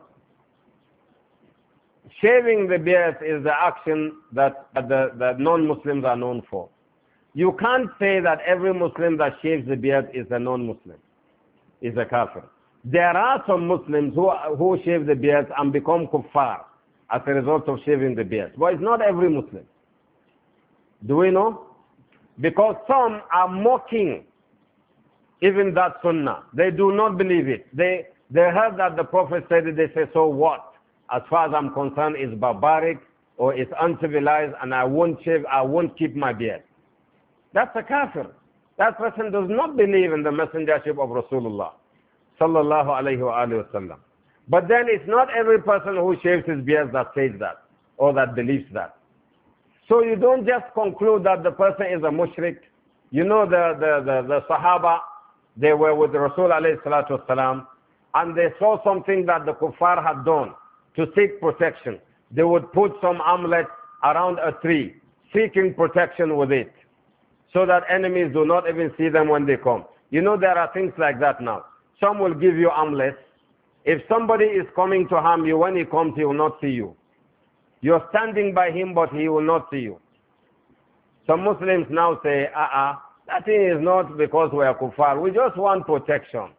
Shaving the beard is the action that the non-Muslims are known for. You can't say that every Muslim that shaves the beard is a non-Muslim, is a kafir. There are some Muslims who shave the beard and become kuffar as a result of shaving the beard. But it's not every Muslim. Do we know? Because some are mocking even that sunnah. They do not believe it. They heard that the Prophet said it, they say, so what? As far as I'm concerned, it's barbaric or it's uncivilized and I won't shave, I won't keep my beard. That's a kafir. That person does not believe in the messengership of Rasulullah sallallahu alayhi wa sallam. But then it's not every person who shaves his beard that says that or that believes that. So you don't just conclude that the person is a mushrik. You know the Sahaba, they were with Rasul alayhi salatu wasalam and they saw something that the kuffar had done to seek protection. They would put some amulet around a tree, seeking protection with it, so that enemies do not even see them when they come. You know there are things like that now. Some will give you amulets. If somebody is coming to harm you, when he comes, he will not see you. You're standing by him, but he will not see you. Some Muslims now say, that thing is not because we are kuffar. We just want protection.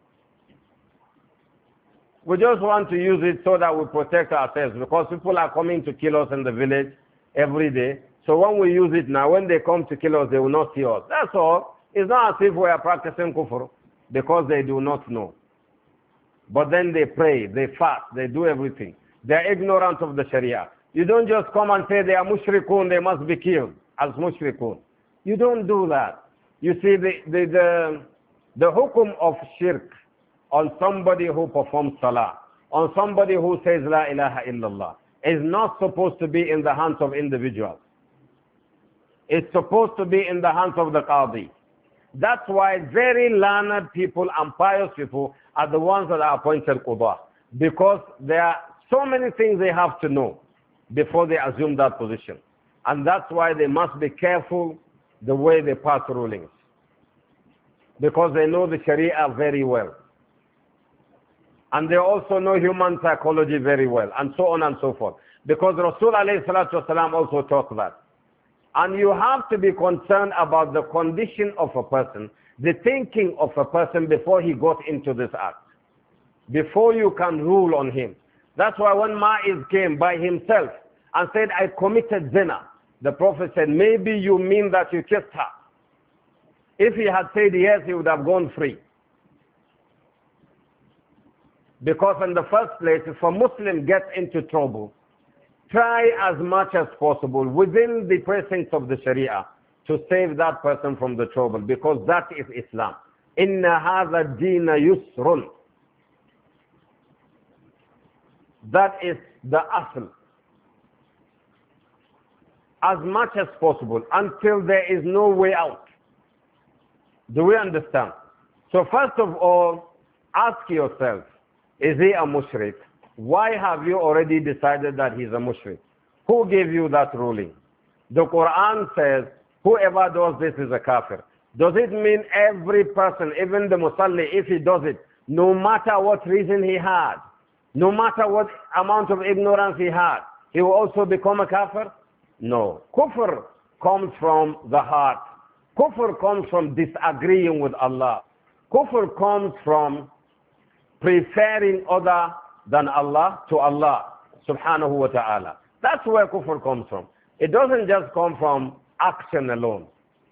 We just want to use it so that we protect ourselves, because people are coming to kill us in the village every day. So when we use it now, when they come to kill us, they will not see us. That's all. It's not as if we are practicing kufr, because they do not know. But then they pray, they fast, they do everything. They are ignorant of the Sharia. You don't just come and say they are mushrikun, they must be killed as mushrikun. You don't do that. You see, the hukum of shirk on somebody who performs salah, on somebody who says la ilaha illallah, is not supposed to be in the hands of individuals. It's supposed to be in the hands of the qadi. That's why very learned people and pious people are the ones that are appointed qada, because there are so many things they have to know before they assume that position. And that's why they must be careful the way they pass rulings, because they know the Sharia very well. And they also know human psychology very well, and so on and so forth. Because Rasul alayhi salatu wasalam also taught that. And you have to be concerned about the condition of a person, the thinking of a person before he got into this act, before you can rule on him. That's why when Ma'iz came by himself and said, I committed zina, the Prophet said, maybe you mean that you kissed her. If he had said yes, he would have gone free. Because in the first place, if a Muslim gets into trouble, try as much as possible within the precincts of the Sharia to save that person from the trouble, because that is Islam. Inna hadha deena yusrun. That is the asl. As much as possible until there is no way out. Do we understand? So first of all, ask yourself, is he a mushrik? Why have you already decided that he's a mushrik? Who gave you that ruling? The Quran says, whoever does this is a kafir. Does it mean every person, even the musalli, if he does it, no matter what reason he had, no matter what amount of ignorance he had, he will also become a kafir? No. Kufr comes from the heart. Kufr comes from disagreeing with Allah. Kufr comes from preferring other than Allah to Allah subhanahu wa ta'ala. That's where kufr comes from. It doesn't just come from action alone.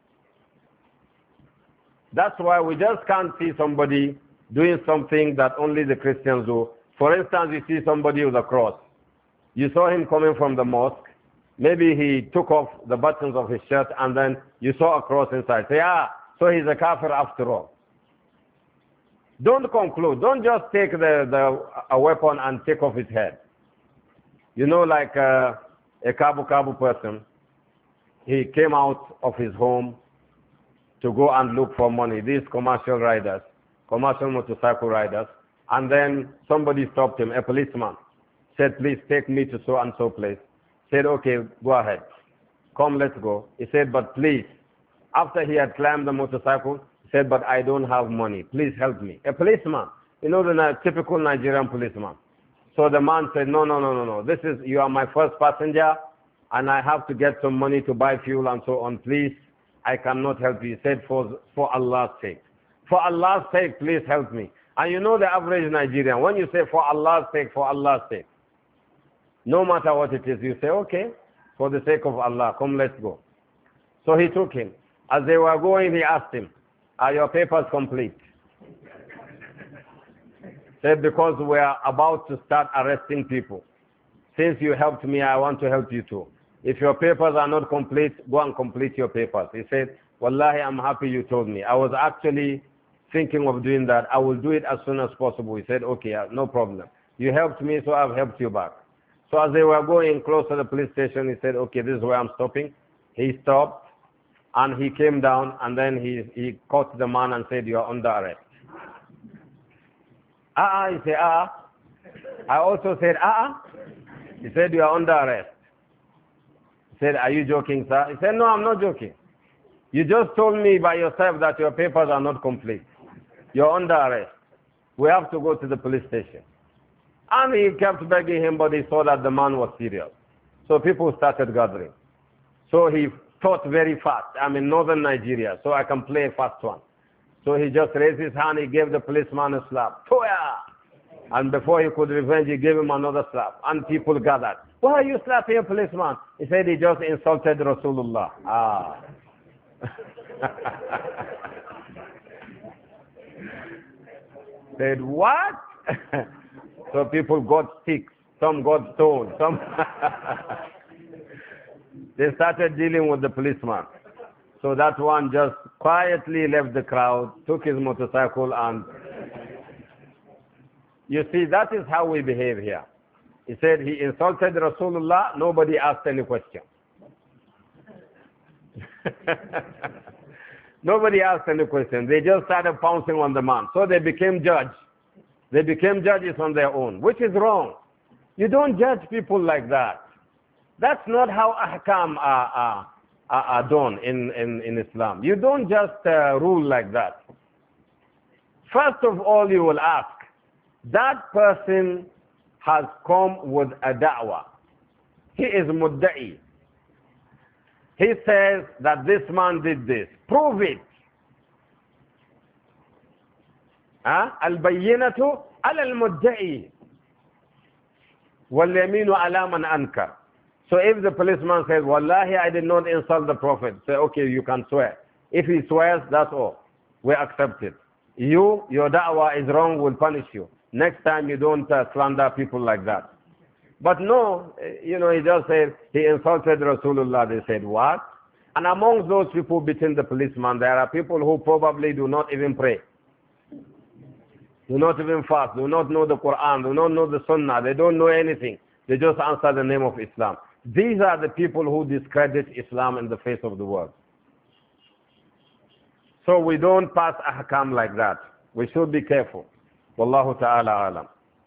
That's why we just can't see somebody doing something that only the Christians do. For instance, you see somebody with a cross. You saw him coming from the mosque. Maybe he took off the buttons of his shirt and then you saw a cross inside. Say, so he's a kafir after all. Don't conclude. Don't just take a weapon and take off his head. You know, like a Kabu person, he came out of his home to go and look for money. These commercial riders, commercial motorcycle riders, and then somebody stopped him, a policeman, said, please take me to so and so place. Said, okay, go ahead. Come, let's go. He said, but please, after he had climbed the motorcycle, he said, but I don't have money. Please help me. A policeman. You know, the typical Nigerian policeman. So the man said, no. You are my first passenger, and I have to get some money to buy fuel and so on. Please, I cannot help you. He said, for Allah's sake. For Allah's sake, please help me. And you know the average Nigerian, when you say for Allah's sake, no matter what it is, you say, okay, for the sake of Allah, come, let's go. So he took him. As they were going, he asked him, are your papers complete? Said, because we are about to start arresting people. Since you helped me, I want to help you too. If your papers are not complete, go and complete your papers. He said, Wallahi, I'm happy you told me. I was actually thinking of doing that. I will do it as soon as possible. He said, okay, no problem. You helped me, so I've helped you back. So as they were going close to the police station, he said, okay, this is where I'm stopping. He stopped, and he came down, and then he caught the man and said, you are under arrest. He said, I also said, He said, you are under arrest. He said, are you joking, sir? He said, no, I'm not joking. You just told me by yourself that your papers are not complete. You're under arrest. We have to go to the police station. And he kept begging him, but he saw that the man was serious. So people started gathering. So he thought very fast. I'm in northern Nigeria, so I can play a fast one. So he just raised his hand, he gave the policeman a slap. Toya! And before he could revenge, he gave him another slap. And people gathered. Why are you slapping a policeman? He said he just insulted Rasulullah. Said, what? So people got sticks, some got stones, some... They started dealing with the policeman. So that one just quietly left the crowd, took his motorcycle, and... You see, that is how we behave here. He said he insulted Rasulullah, nobody asked any question. Nobody asked any question. They just started pouncing on the man. So they became judges. They became judges on their own, which is wrong. You don't judge people like that. That's not how ahkam are done in Islam. You don't just rule like that. First of all, you will ask, that person has come with a da'wah. He is mudda'i. He says that this man did this. Prove it. البينة على المدعي واليمين على من أنكر. So if the policeman says, Wallahi, I did not insult the Prophet, say, okay, you can swear. If he swears, that's all. We accept it. Your da'wah is wrong, we'll punish you. Next time you don't slander people like that. But no, he just said, he insulted Rasulullah. They said, what? And amongst those people beating the policeman, there are people who probably do not even pray. Do not even fast, do not know the Quran, do not know the Sunnah, they don't know anything. They just answer the name of Islam. These are the people who discredit Islam in the face of the world. So we don't pass ahkam like that. We should be careful. Wallahu ta'ala alam.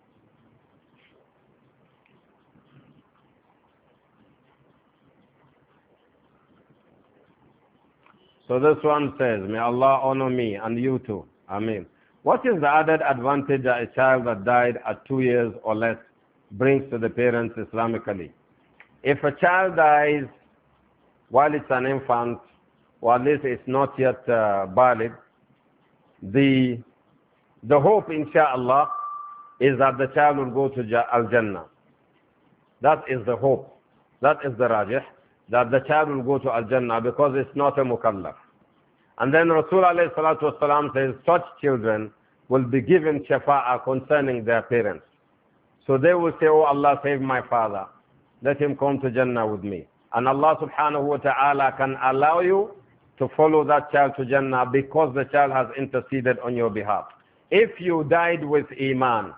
So this one says, may Allah honor me and you too. Ameen. What is the added advantage that a child that died at 2 years or less brings to the parents Islamically? If a child dies while it's an infant, or at least it's not yet valid, the hope, inshallah, is that the child will go to Al-Jannah. That is the hope. That is the rajih, that the child will go to Al-Jannah because it's not a mukallaf. And then Rasul alayhi salatu wasalam says such children will be given shafa'ah concerning their parents. So they will say, oh Allah, save my father. Let him come to Jannah with me. And Allah subhanahu wa ta'ala can allow you to follow that child to Jannah because the child has interceded on your behalf. If you died with Iman,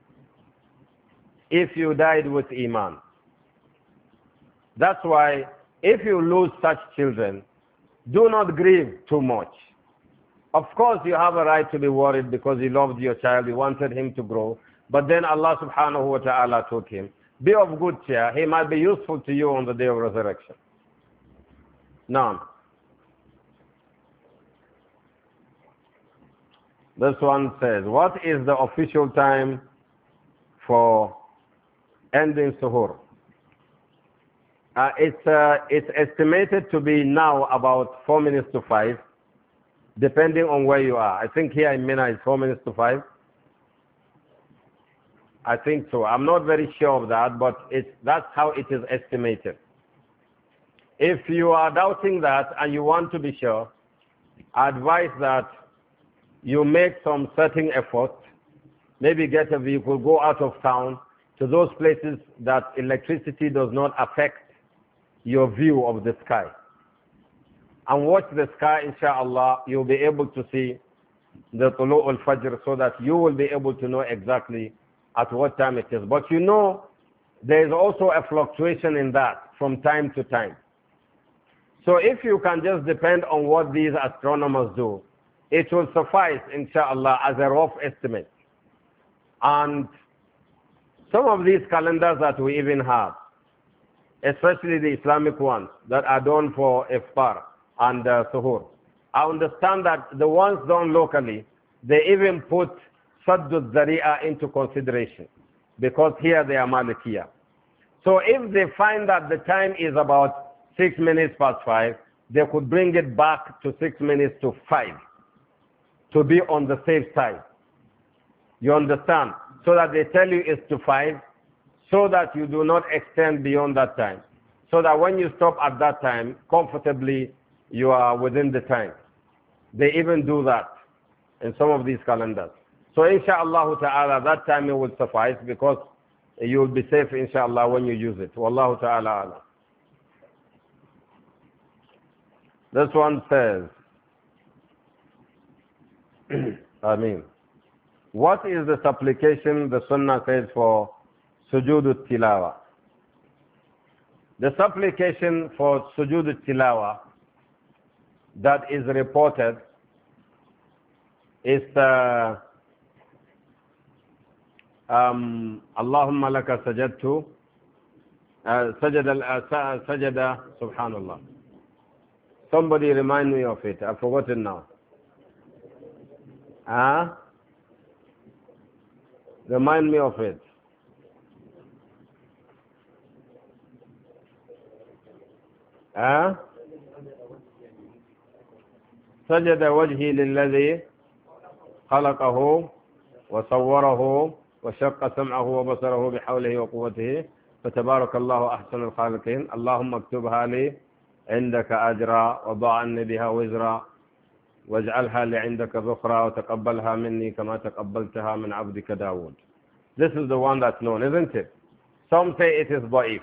that's why if you lose such children, do not grieve too much. Of course, you have a right to be worried because you loved your child, you wanted him to grow. But then Allah subhanahu wa ta'ala told him, be of good cheer, he might be useful to you on the day of resurrection. Now, this one says, what is the official time for ending suhoor? It's estimated to be now about 4 minutes to 5, depending on where you are. I think here in Mina it's 4 minutes to 5. I think so. I'm not very sure of that, but that's how it is estimated. If you are doubting that and you want to be sure, I advise that you make some certain effort, maybe get a vehicle, go out of town to those places that electricity does not affect your view of the sky. And watch the sky, inshallah, you'll be able to see the Tulu al-Fajr so that you will be able to know exactly at what time it is. But there is also a fluctuation in that from time to time. So if you can just depend on what these astronomers do, it will suffice, inshallah, as a rough estimate. And some of these calendars that we even have, especially the Islamic ones that are done for iftar and suhoor, I understand that the ones done locally, they even put Saddu Zari'a into consideration because here they are Malikiya. So if they find that the time is about 6 minutes past 5, they could bring it back to 6 minutes to 5 to be on the safe side. You understand? So that they tell you it's to 5 so that you do not extend beyond that time. So that when you stop at that time, comfortably, you are within the time. They even do that in some of these calendars. So insha'Allah ta'ala, that time it will suffice because you will be safe insha'Allah when you use it. Wallahu ta'ala alam. This one says, Ameen. What is the supplication the Sunnah says for sujood tilawa? The supplication for sujood tilawa that is reported is Allahumma laka sajadtu sajada subhanallah. Somebody remind me of it. I've forgotten now. Remind me of it. سجد وجهي للذي خلقه وصوره وشق سمعه وبصره بحوله وقوته فتبارك الله أحسن الخالقين. اللهم اكتبها لي عندك أجرا وضع عني بها وزرا واجعلها لي عندك ذخرا وتقبلها مني كما تقبلتها من عبدك داود. This is the one that's known, isn't it? Some say it is ضعيف.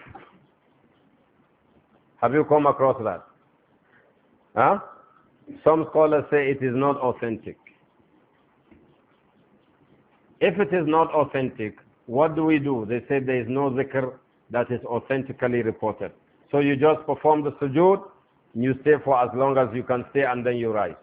Have you come across that? Huh? Some scholars say it is not authentic. If it is not authentic, what do we do? They say there is no zikr that is authentically reported. So you just perform the sujood, you stay for as long as you can stay, and then you rise.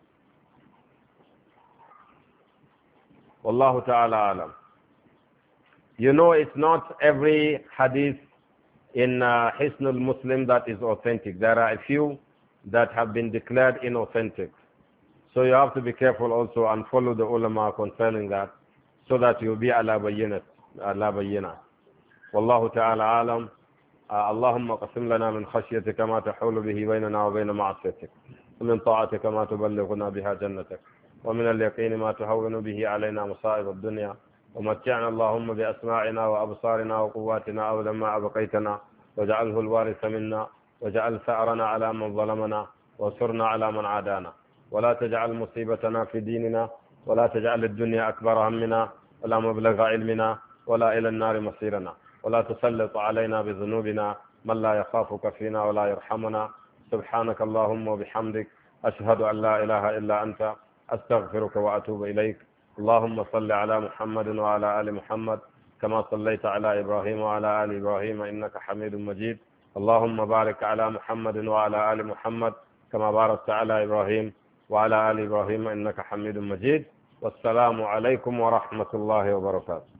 Wallahu ta'ala alam. You know, it's not every hadith in Hisn al-Muslim that is authentic. There are a few that have been declared inauthentic. So you have to be careful also and follow the ulama concerning that, so that you'll be ala bayyinah. Wallahu ta'ala alam. اللهم قسم لنا من خشيتك ما تحول به بيننا وبين معصيتك ومن طاعتك ما تبلغنا بها جنتك ومن اليقين ما تهون به علينا مصائب الدنيا ومتعنا اللهم بأسماعنا وأبصارنا وقواتنا أبدا ما أبقيتنا واجعله الوارث منا واجعل ثأرنا على من ظلمنا وانصرنا على من عادانا ولا تجعل مصيبتنا في ديننا ولا تجعل الدنيا أكبر همنا ولا مبلغ علمنا ولا إلى النار مصيرنا ولا تسلط علينا بذنوبنا من لا يخافك فينا ولا يرحمنا سبحانك اللهم وبحمدك أشهد أن لا إله إلا أنت أستغفرك وأتوب إليك اللهم صل على محمد وعلى آل محمد كما صليت على إبراهيم وعلى آل إبراهيم إنك حميد مجيد اللهم بارك على محمد وعلى آل محمد كما باركت على إبراهيم وعلى آل إبراهيم إنك حميد مجيد والسلام عليكم ورحمة الله وبركاته.